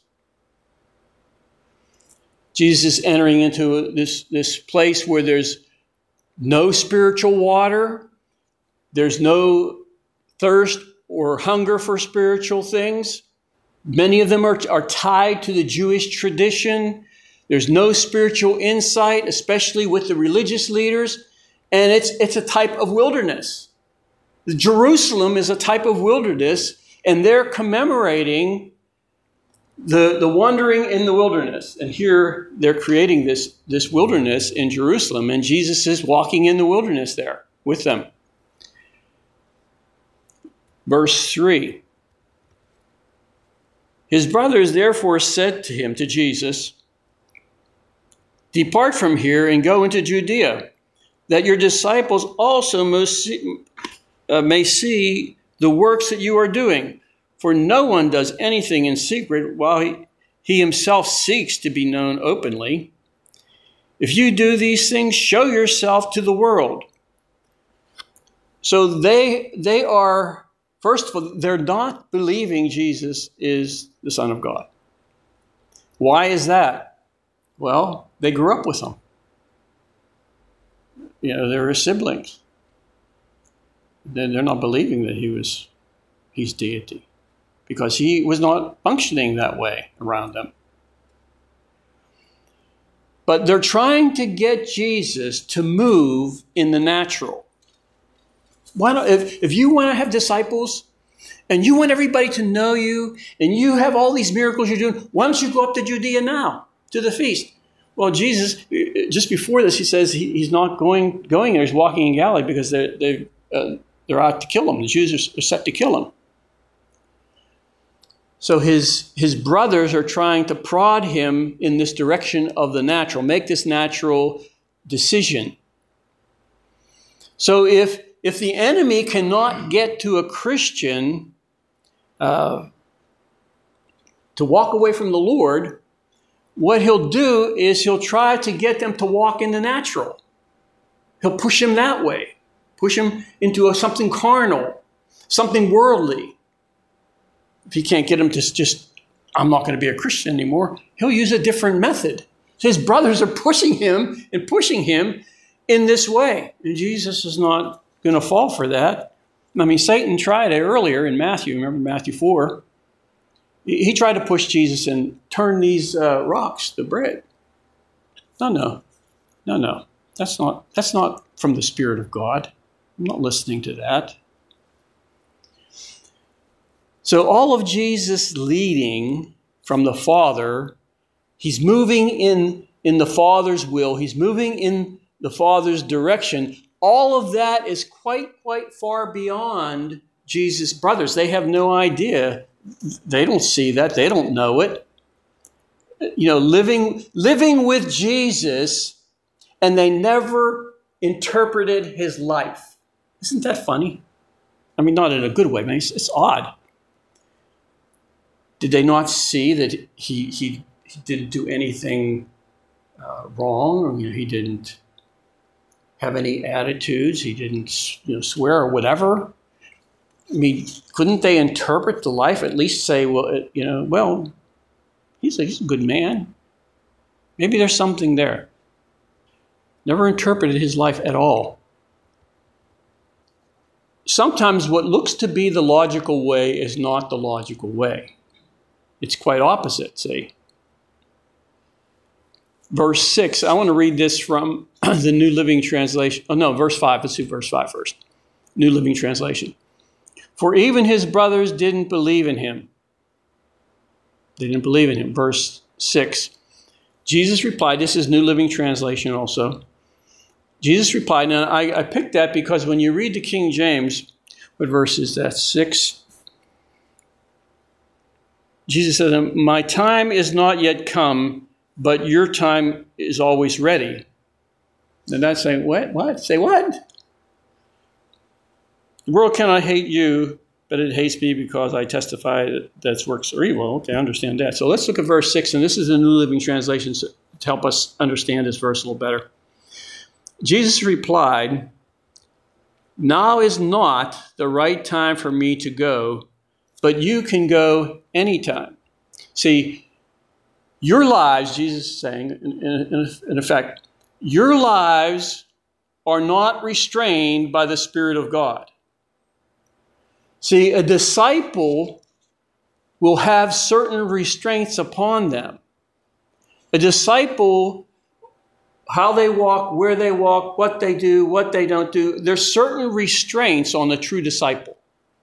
S1: Jesus is entering into this place where there's no spiritual water, there's no thirst or hunger for spiritual things. Many of them are tied to the Jewish tradition. There's no spiritual insight, especially with the religious leaders, and it's a type of wilderness. Jerusalem is a type of wilderness, and they're commemorating the wandering in the wilderness. And here they're creating this wilderness in Jerusalem, and Jesus is walking in the wilderness there with them. Verse 3. His brothers therefore said to him, to Jesus, "Depart from here and go into Judea, that your disciples also may see the works that you are doing. For no one does anything in secret while he himself seeks to be known openly. If you do these things, show yourself to the world." So they are, first of all, they're not believing Jesus is the Son of God. Why is that? Well, they grew up with him. They're his siblings. They're not believing that he's deity, because he was not functioning that way around them. But they're trying to get Jesus to move in the natural. Why not? If you want to have disciples and you want everybody to know you and you have all these miracles you're doing, why don't you go up to Judea now to the feast? Well, Jesus, just before this, he says he's not going there. He's walking in Galilee because they're out to kill him. The Jews are set to kill him. So his brothers are trying to prod him in this direction of the natural, make this natural decision. So if the enemy cannot get to a Christian to walk away from the Lord, what he'll do is he'll try to get them to walk in the natural. He'll push them that way, push them into something carnal, something worldly. if he can't get him to just, I'm not going to be a Christian anymore, he'll use a different method. His brothers are pushing him in this way. And Jesus is not going to fall for that. I mean, Satan tried it earlier in Matthew. Remember Matthew 4? He tried to push Jesus and turn these rocks to bread. No. That's not from the Spirit of God. I'm not listening to that. So all of Jesus' leading from the Father, he's moving in the Father's will. He's moving in the Father's direction. All of that is quite far beyond Jesus' brothers. They have no idea. They don't see that. They don't know it. You know, living with Jesus, and they never interpreted his life. Isn't that funny? I mean, not in a good way, man. It's odd. Did they not see that he didn't do anything wrong? You know, he didn't have any attitudes. He didn't, swear or whatever. I mean, couldn't they interpret the life? At least say, well, he's a good man. Maybe there's something there. Never interpreted his life at all. Sometimes what looks to be the logical way is not the logical way. It's quite opposite, see. Verse 6, I want to read this from the New Living Translation. Oh, no, verse 5. Let's do verse 5 first. New Living Translation. For even his brothers didn't believe in him. They didn't believe in him. Verse 6. Jesus replied, this is New Living Translation also. Jesus replied, and I picked that because when you read the King James, what verse is that? 6. Jesus said, my time is not yet come, but your time is always ready. And that's saying, what? Say what? The world cannot hate you, but it hates me because I testify that its works are evil. Okay, I understand that. So let's look at verse 6, and this is the New Living Translation to help us understand this verse a little better. Jesus replied, now is not the right time for me to go, but you can go anytime. See, your lives, Jesus is saying, in effect, your lives are not restrained by the Spirit of God. See, a disciple will have certain restraints upon them. A disciple, how they walk, where they walk, what they do, what they don't do, there's certain restraints on the true disciple.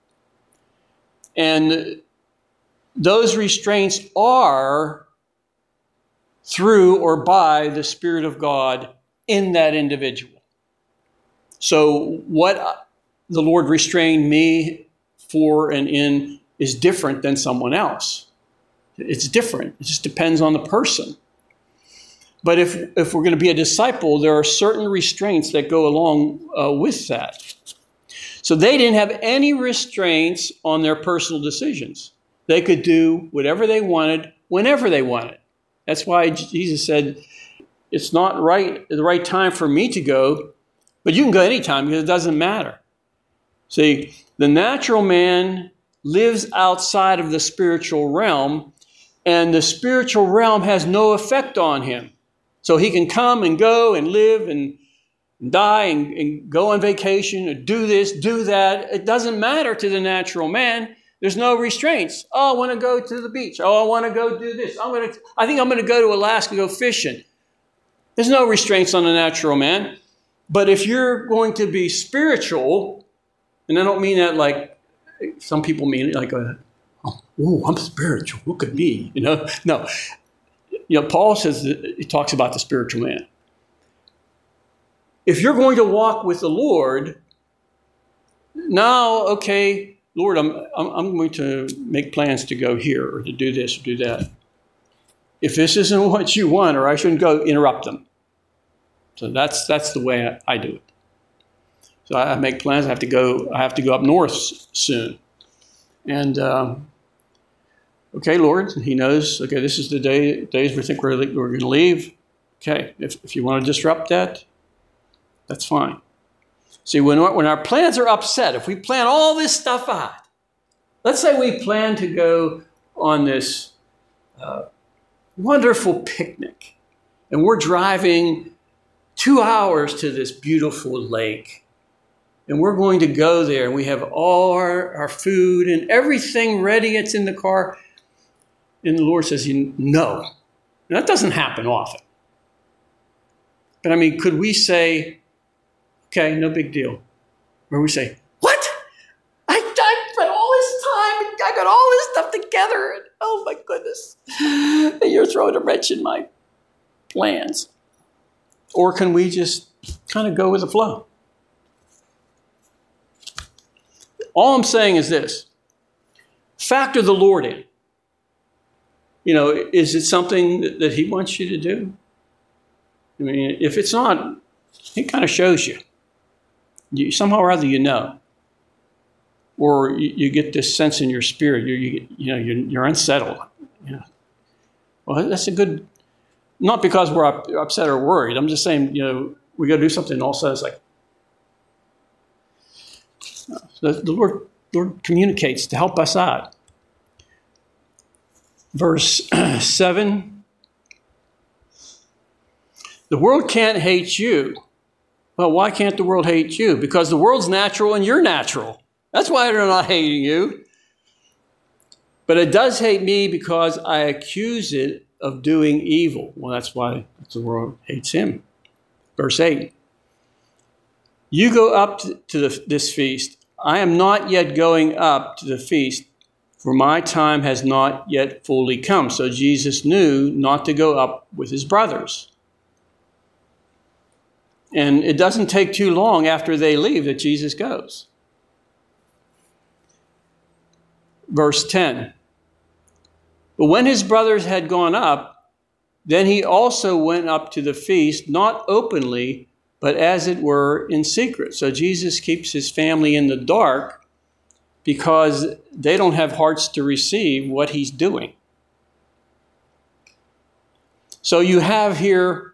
S1: And those restraints are through or by the Spirit of God in that individual. So what the Lord restrained me for and in is different than someone else. It's different. It just depends on the person. But if we're going to be a disciple, there are certain restraints that go along with that. So they didn't have any restraints on their personal decisions. They could do whatever they wanted, whenever they wanted. That's why Jesus said, it's not the right time for me to go, but you can go anytime because it doesn't matter. See, the natural man lives outside of the spiritual realm, and the spiritual realm has no effect on him. So he can come and go and live and die and go on vacation or do this, do that. It doesn't matter to the natural man. There's no restraints. Oh, I want to go to the beach. Oh, I want to go do this. I think I'm going to go to Alaska, go fishing. There's no restraints on the natural man. But if you're going to be spiritual, and I don't mean that like some people mean it like, I'm spiritual. Look at me. No. Paul says that he talks about the spiritual man. If you're going to walk with the Lord, now, okay, Lord, I'm going to make plans to go here or to do this or do that. If this isn't what you want, or I shouldn't go, interrupt them. So that's the way I do it. So I make plans. I have to go up north soon, and okay, Lord, He knows. Okay, this is the days we think we're going to leave. Okay, if you want to disrupt that, that's fine. See, when our plans are upset, if we plan all this stuff out, Let's say we plan to go on this wonderful picnic, and we're driving 2 hours to this beautiful lake. And we're going to go there, and we have all our food and everything ready. It's in the car. And the Lord says, no. And that doesn't happen often. But I mean, could we say, okay, no big deal? Or we say, what? I spent all this time, and I got all this stuff together, and oh my goodness, and you're throwing a wrench in my plans. Or can we just kind of go with the flow? All I'm saying is this. Factor the Lord in. Is it something that he wants you to do? I mean, if it's not, he kind of shows you. Somehow or other you know. Or you get this sense in your spirit. You're unsettled. Well, that's a good, not because we're upset or worried. I'm just saying, we got to do something and all of a sudden it's like, the Lord communicates to help us out. Verse 7, the world can't hate you. Well, why can't the world hate you? Because the world's natural and you're natural. That's why they're not hating you. But it does hate me because I accuse it of doing evil. Well, that's why the world hates him. Verse 8, you go up to this feast. I am not yet going up to the feast, for my time has not yet fully come. So Jesus knew not to go up with his brothers. And it doesn't take too long after they leave that Jesus goes. Verse 10. But when his brothers had gone up, then he also went up to the feast, not openly, but as it were in secret. So Jesus keeps his family in the dark because they don't have hearts to receive what he's doing. So you have here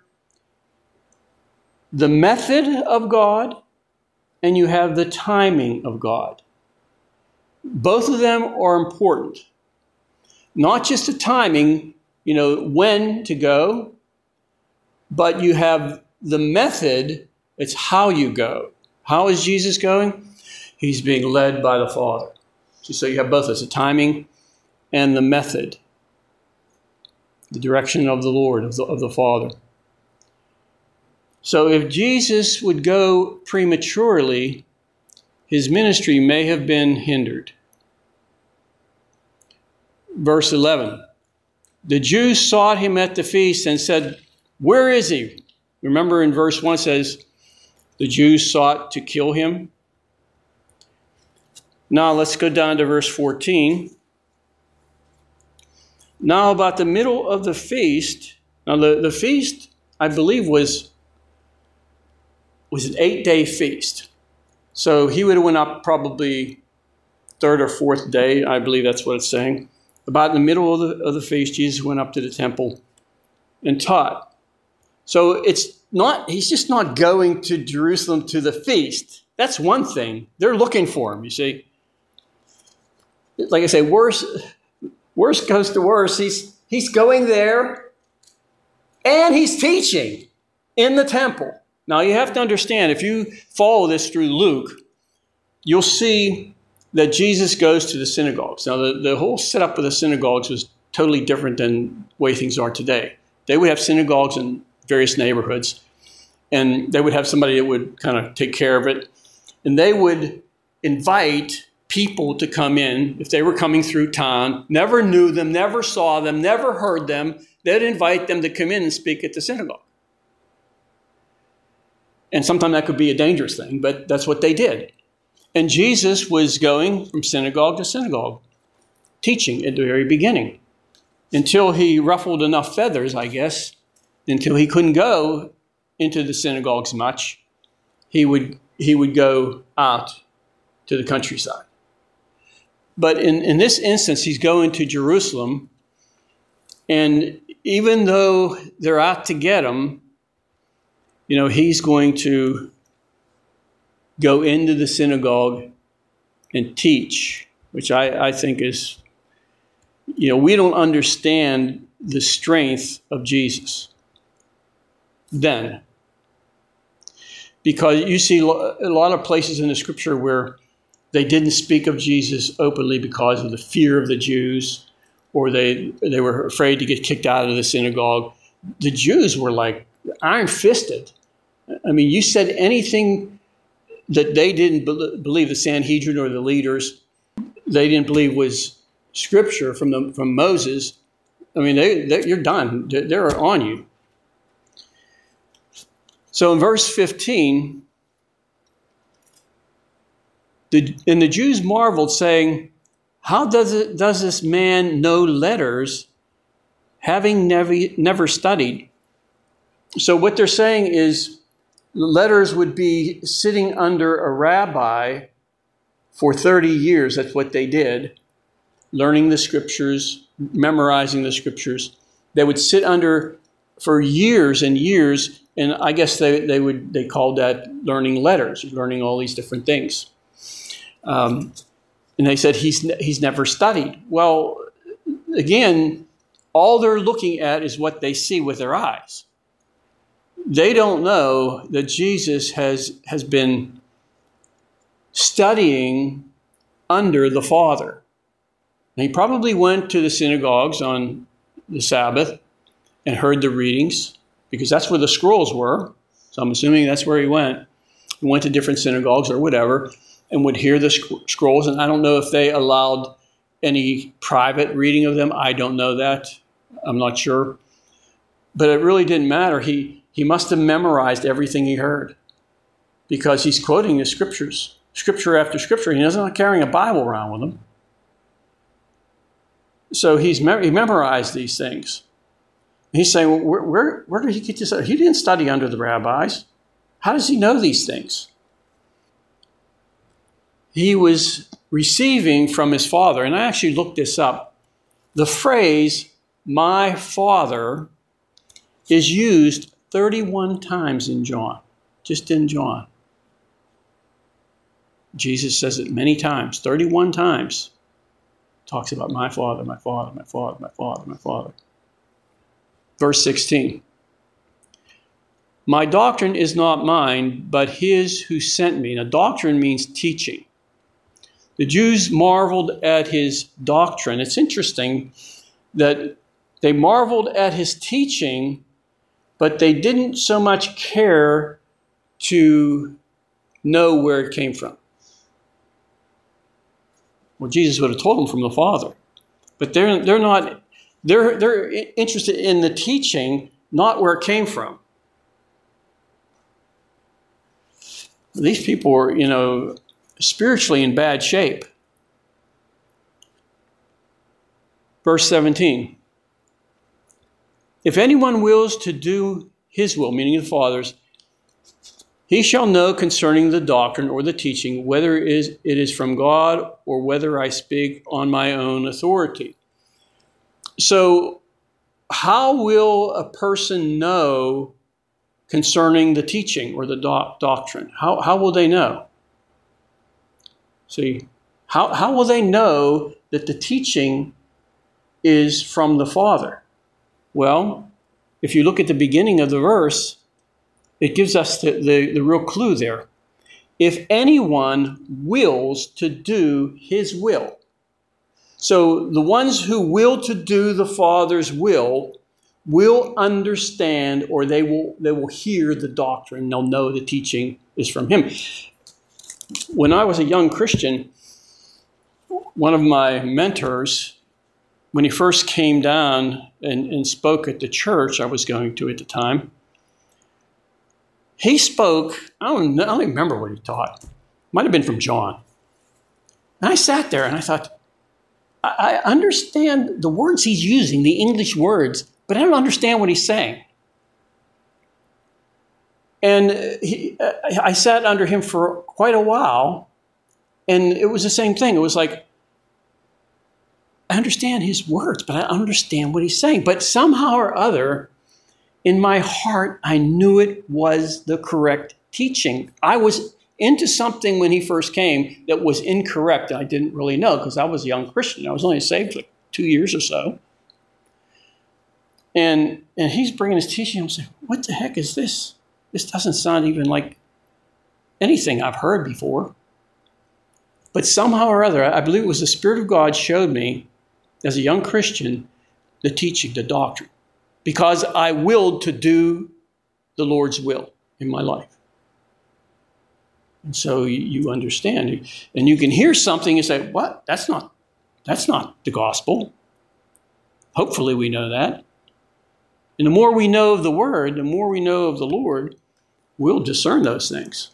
S1: the method of God and you have the timing of God. Both of them are important. Not just the timing, when to go, but you have the method, it's how you go. How is Jesus going? He's being led by the Father. So you have both as the timing and the method, the direction of the Lord, of the Father. So if Jesus would go prematurely, his ministry may have been hindered. Verse 11, the Jews sought him at the feast and said, where is he? Remember in verse 1 it says, the Jews sought to kill him. Now let's go down to verse 14. Now about the middle of the feast, now the feast, I believe, was an 8-day feast. So he would have went up probably third or fourth day. I believe that's what it's saying. About in the middle of the feast, Jesus went up to the temple and taught. So he's just not going to Jerusalem to the feast. That's one thing. They're looking for him, you see. Like I say, worse goes to worse. He's going there and he's teaching in the temple. Now you have to understand, if you follow this through Luke, you'll see that Jesus goes to the synagogues. Now the whole setup of the synagogues was totally different than the way things are today. They would have synagogues in various neighborhoods, and they would have somebody that would kind of take care of it. And they would invite people to come in if they were coming through town, never knew them, never saw them, never heard them. They'd invite them to come in and speak at the synagogue. And sometimes that could be a dangerous thing, but that's what they did. And Jesus was going from synagogue to synagogue, teaching at the very beginning, until he ruffled enough feathers, I guess, until he couldn't go into the synagogues much. He would go out to the countryside. But in this instance, he's going to Jerusalem, and even though they're out to get him, he's going to go into the synagogue and teach which I think is, we don't understand the strength of Jesus then. Because you see a lot of places in the scripture where they didn't speak of Jesus openly because of the fear of the Jews, or they were afraid to get kicked out of the synagogue. The Jews were like iron-fisted. I mean, you said anything that they didn't believe, the Sanhedrin or the leaders, they didn't believe was scripture from Moses. I mean, you're done. They're on you. So in verse 15, the Jews marveled, saying, "How does this man know letters, having never studied?" So what they're saying is letters would be sitting under a rabbi for 30 years. That's what they did, learning the scriptures, memorizing the scriptures. They would sit under for years and years, and I guess they called that learning letters, learning all these different things. And they said he's never studied. Well, again, all they're looking at is what they see with their eyes. They don't know that Jesus has been studying under the Father. And he probably went to the synagogues on the Sabbath and heard the readings, because that's where the scrolls were. So I'm assuming that's where he went. He went to different synagogues or whatever and would hear the scrolls. And I don't know if they allowed any private reading of them. I don't know that. I'm not sure. But it really didn't matter. He must have memorized everything he heard, because he's quoting the scriptures, scripture after scripture. He's not carrying a Bible around with him. So he memorized these things. He's saying, well, where did he get this? He didn't study under the rabbis. How does he know these things? He was receiving from his Father. And I actually looked this up. The phrase, "my Father," is used 31 times in John, just in John. Jesus says it many times, 31 times. Talks about my Father, my Father, my Father, my Father, my Father. Verse 16. "My doctrine is not mine, but his who sent me." Now, doctrine means teaching. The Jews marveled at his doctrine. It's interesting that they marveled at his teaching, but they didn't so much care to know where it came from. Well, Jesus would have told them from the Father. But they're not, they're interested in the teaching, not where it came from. These people were, spiritually in bad shape. Verse 17. "If anyone wills to do his will," meaning the Father's, "he shall know concerning the doctrine or the teaching, whether it is from God or whether I speak on my own authority." So how will a person know concerning the teaching or the doctrine? How will they know? See, how will they know that the teaching is from the Father? Well, if you look at the beginning of the verse, it gives us the real clue there. If anyone wills to do his will. So the ones who will to do the Father's will understand, or they will hear the doctrine. They'll know the teaching is from him. When I was a young Christian, one of my mentors, when he first came down and spoke at the church I was going to at the time, he spoke, I don't remember what he taught. Might have been from John. And I sat there and I thought, I understand the words he's using, the English words, but I don't understand what he's saying. And I sat under him for quite a while, and it was the same thing. It was like, I understand his words, but I understand what he's saying. But somehow or other, in my heart, I knew it was the correct teaching. I was into something when he first came that was incorrect. I didn't really know because I was a young Christian. I was only saved for 2 years or so. And he's bringing his teaching. I'm saying, what the heck is this? This doesn't sound even like anything I've heard before. But somehow or other, I believe it was the Spirit of God showed me, as a young Christian, the teaching, the doctrine, because I willed to do the Lord's will in my life. And so you understand, and you can hear something and say, what? That's not the gospel. Hopefully we know that. And the more we know of the Word, the more we know of the Lord, we'll discern those things.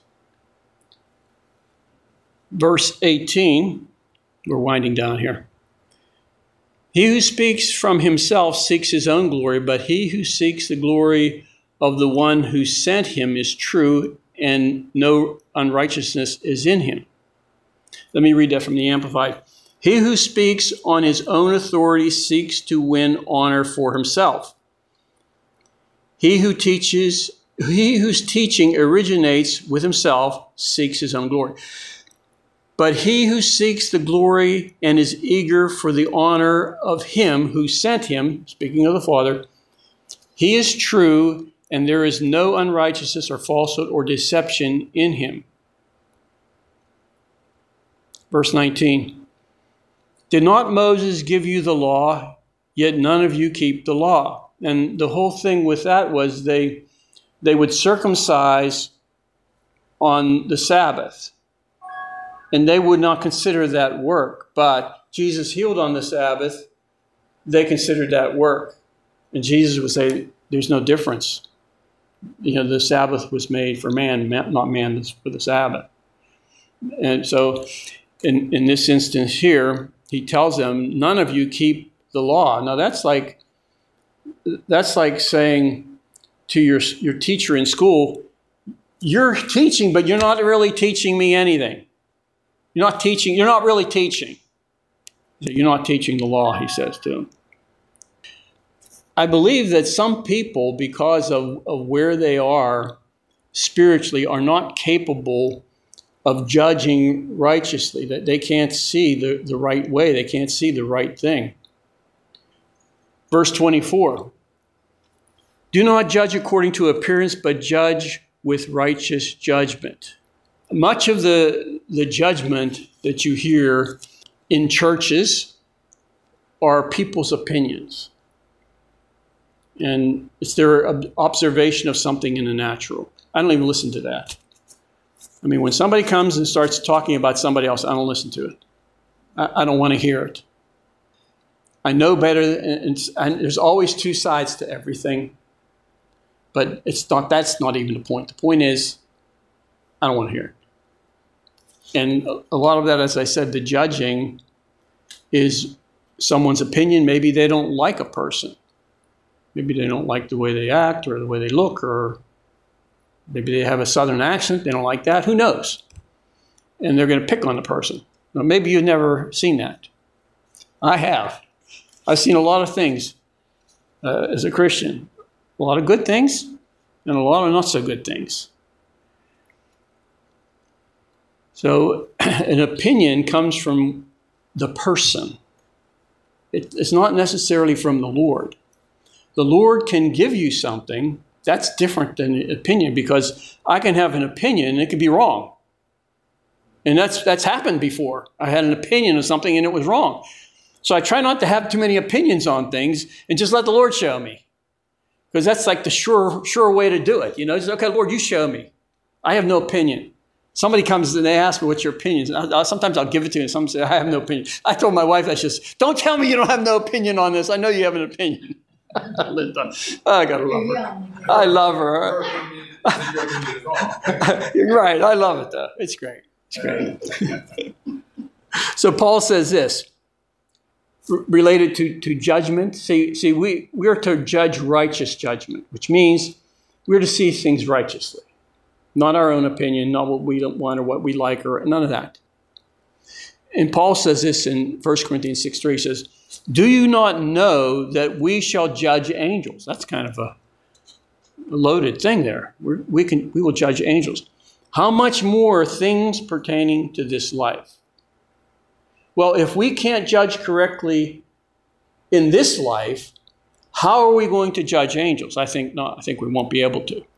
S1: Verse 18, we're winding down here. He who speaks from himself seeks his own glory, but he who seeks the glory of the one who sent him is true, and no unrighteousness is in him. Let me read that from the Amplified. He who speaks on his own authority seeks to win honor for himself. He whose teaching originates with himself seeks his own glory. But he who seeks the glory and is eager for the honor of him who sent him, speaking of the Father, he is true, and there is no unrighteousness or falsehood or deception in him. Verse 19. Did not Moses give you the law, yet none of you keep the law? And the whole thing with that was they would circumcise on the Sabbath. And they would not consider that work. But Jesus healed on the Sabbath. They considered that work. And Jesus would say, there's no difference. The Sabbath was made for man, not man for the Sabbath. And so in this instance here, he tells them, none of you keep the law. Now that's like saying to your teacher in school, you're teaching, but you're not really teaching me anything. You're not teaching. You're not really teaching. You're not teaching the law, he says to him. I believe that some people, because of where they are spiritually, are not capable of judging righteously, that they can't see the right way. They can't see the right thing. Verse 24. Do not judge according to appearance, but judge with righteous judgment. Much of the judgment that you hear in churches are people's opinions. And it's their observation of something in the natural. I don't even listen to that. I mean, when somebody comes and starts talking about somebody else, I don't listen to it. I don't want to hear it. I know better, and there's always two sides to everything. But that's not even the point. The point is, I don't want to hear it. And a lot of that, as I said, the judging is someone's opinion. Maybe they don't like a person. Maybe they don't like the way they act or the way they look, or maybe they have a southern accent. They don't like that. Who knows? And they're going to pick on the person. Now, maybe you've never seen that. I have. I've seen a lot of things as a Christian. A lot of good things and a lot of not so good things. So an opinion comes from the person. It's not necessarily from the Lord. The Lord can give you something that's different than an opinion, because I can have an opinion and it could be wrong. And that's happened before. I had an opinion of something and it was wrong. So I try not to have too many opinions on things and just let the Lord show me. Because that's like the sure way to do it. Just, okay, Lord, you show me. I have no opinion. Somebody comes and they ask me, what's your opinion? Sometimes I'll give it to you, and some say, I have no opinion. I told my wife, don't tell me you don't have no opinion on this. I know you have an opinion. Linda, I got to love her. I love her. You're right. I love it, though. It's great. It's great. So Paul says this, related to judgment. See, we are to judge righteous judgment, which means we're to see things righteously. Not our own opinion, not what we don't want or what we like, or none of that. And Paul says this in 1 Corinthians 6:3. He says, do you not know that we shall judge angels? That's kind of a loaded thing there. We will judge angels. How much more things pertaining to this life? Well, if we can't judge correctly in this life, how are we going to judge angels? I think not. I think we won't be able to.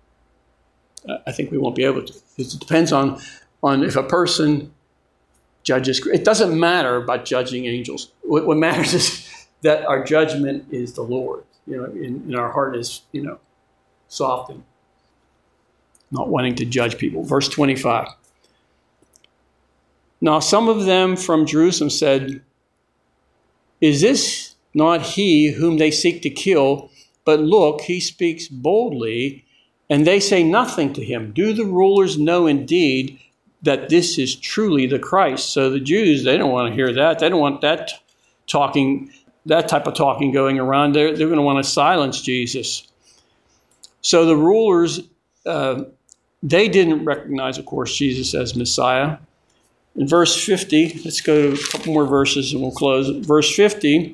S1: Because it depends on if a person judges. It doesn't matter about judging angels. What matters is that our judgment is the Lord. And our heart is, softened, not wanting to judge people. Verse 25. Now some of them from Jerusalem said, "Is this not he whom they seek to kill? But look, he speaks boldly, and they say nothing to him. Do the rulers know indeed that this is truly the Christ?" So the Jews, they don't want to hear that. They don't want that type of talking going around. They're going to want to silence Jesus. So the rulers, they didn't recognize, of course, Jesus as Messiah. In verse 50, let's go to a couple more verses and we'll close. Verse 50,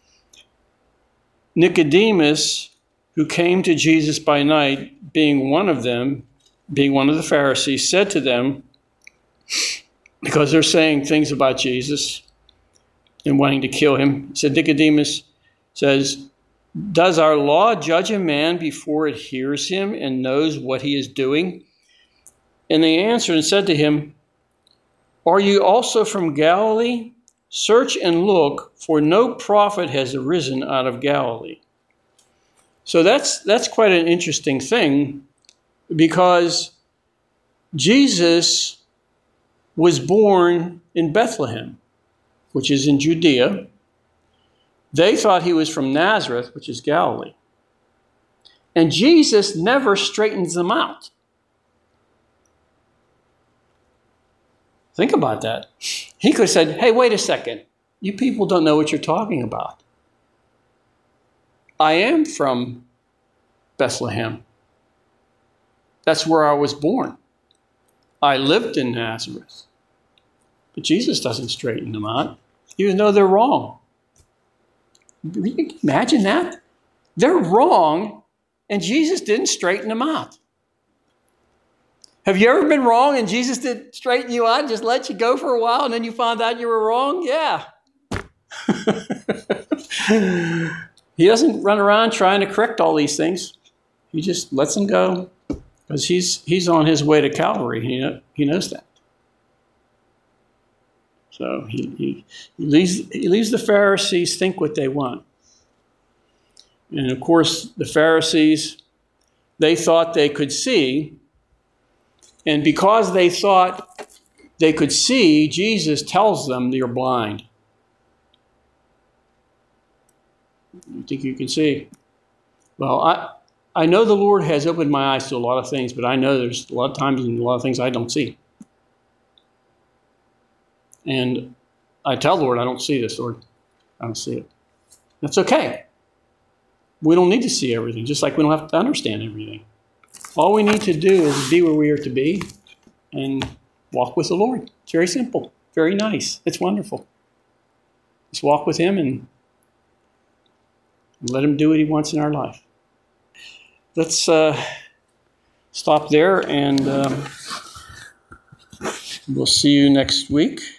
S1: Nicodemus, who came to Jesus by night, being one of the Pharisees, said to them, because they're saying things about Jesus and wanting to kill him, said, Nicodemus says, "Does our law judge a man before it hears him and knows what he is doing?" And they answered and said to him, "Are you also from Galilee? Search and look, for no prophet has arisen out of Galilee." So that's quite an interesting thing, because Jesus was born in Bethlehem, which is in Judea. They thought he was from Nazareth, which is Galilee. And Jesus never straightens them out. Think about that. He could have said, "Hey, wait a second. You people don't know what you're talking about. I am from Bethlehem. That's where I was born. I lived in Nazareth." But Jesus doesn't straighten them out, even though they're wrong. You can imagine that? They're wrong, and Jesus didn't straighten them out. Have you ever been wrong and Jesus didn't straighten you out, just let you go for a while, and then you found out you were wrong? Yeah. He doesn't run around trying to correct all these things. He just lets them go, because he's on his way to Calvary. He knows that. So he leaves the Pharisees think what they want. And of course, the Pharisees, they thought they could see. And because they thought they could see, Jesus tells them, "You're blind." You think you can see? Well, I know the Lord has opened my eyes to a lot of things, but I know there's a lot of times and a lot of things I don't see. And I tell the Lord, "I don't see this, Lord. I don't see it." That's okay. We don't need to see everything, just like we don't have to understand everything. All we need to do is be where we are to be and walk with the Lord. It's very simple, very nice. It's wonderful. Just walk with him and let him do what he wants in our life. Let's stop there, and we'll see you next week.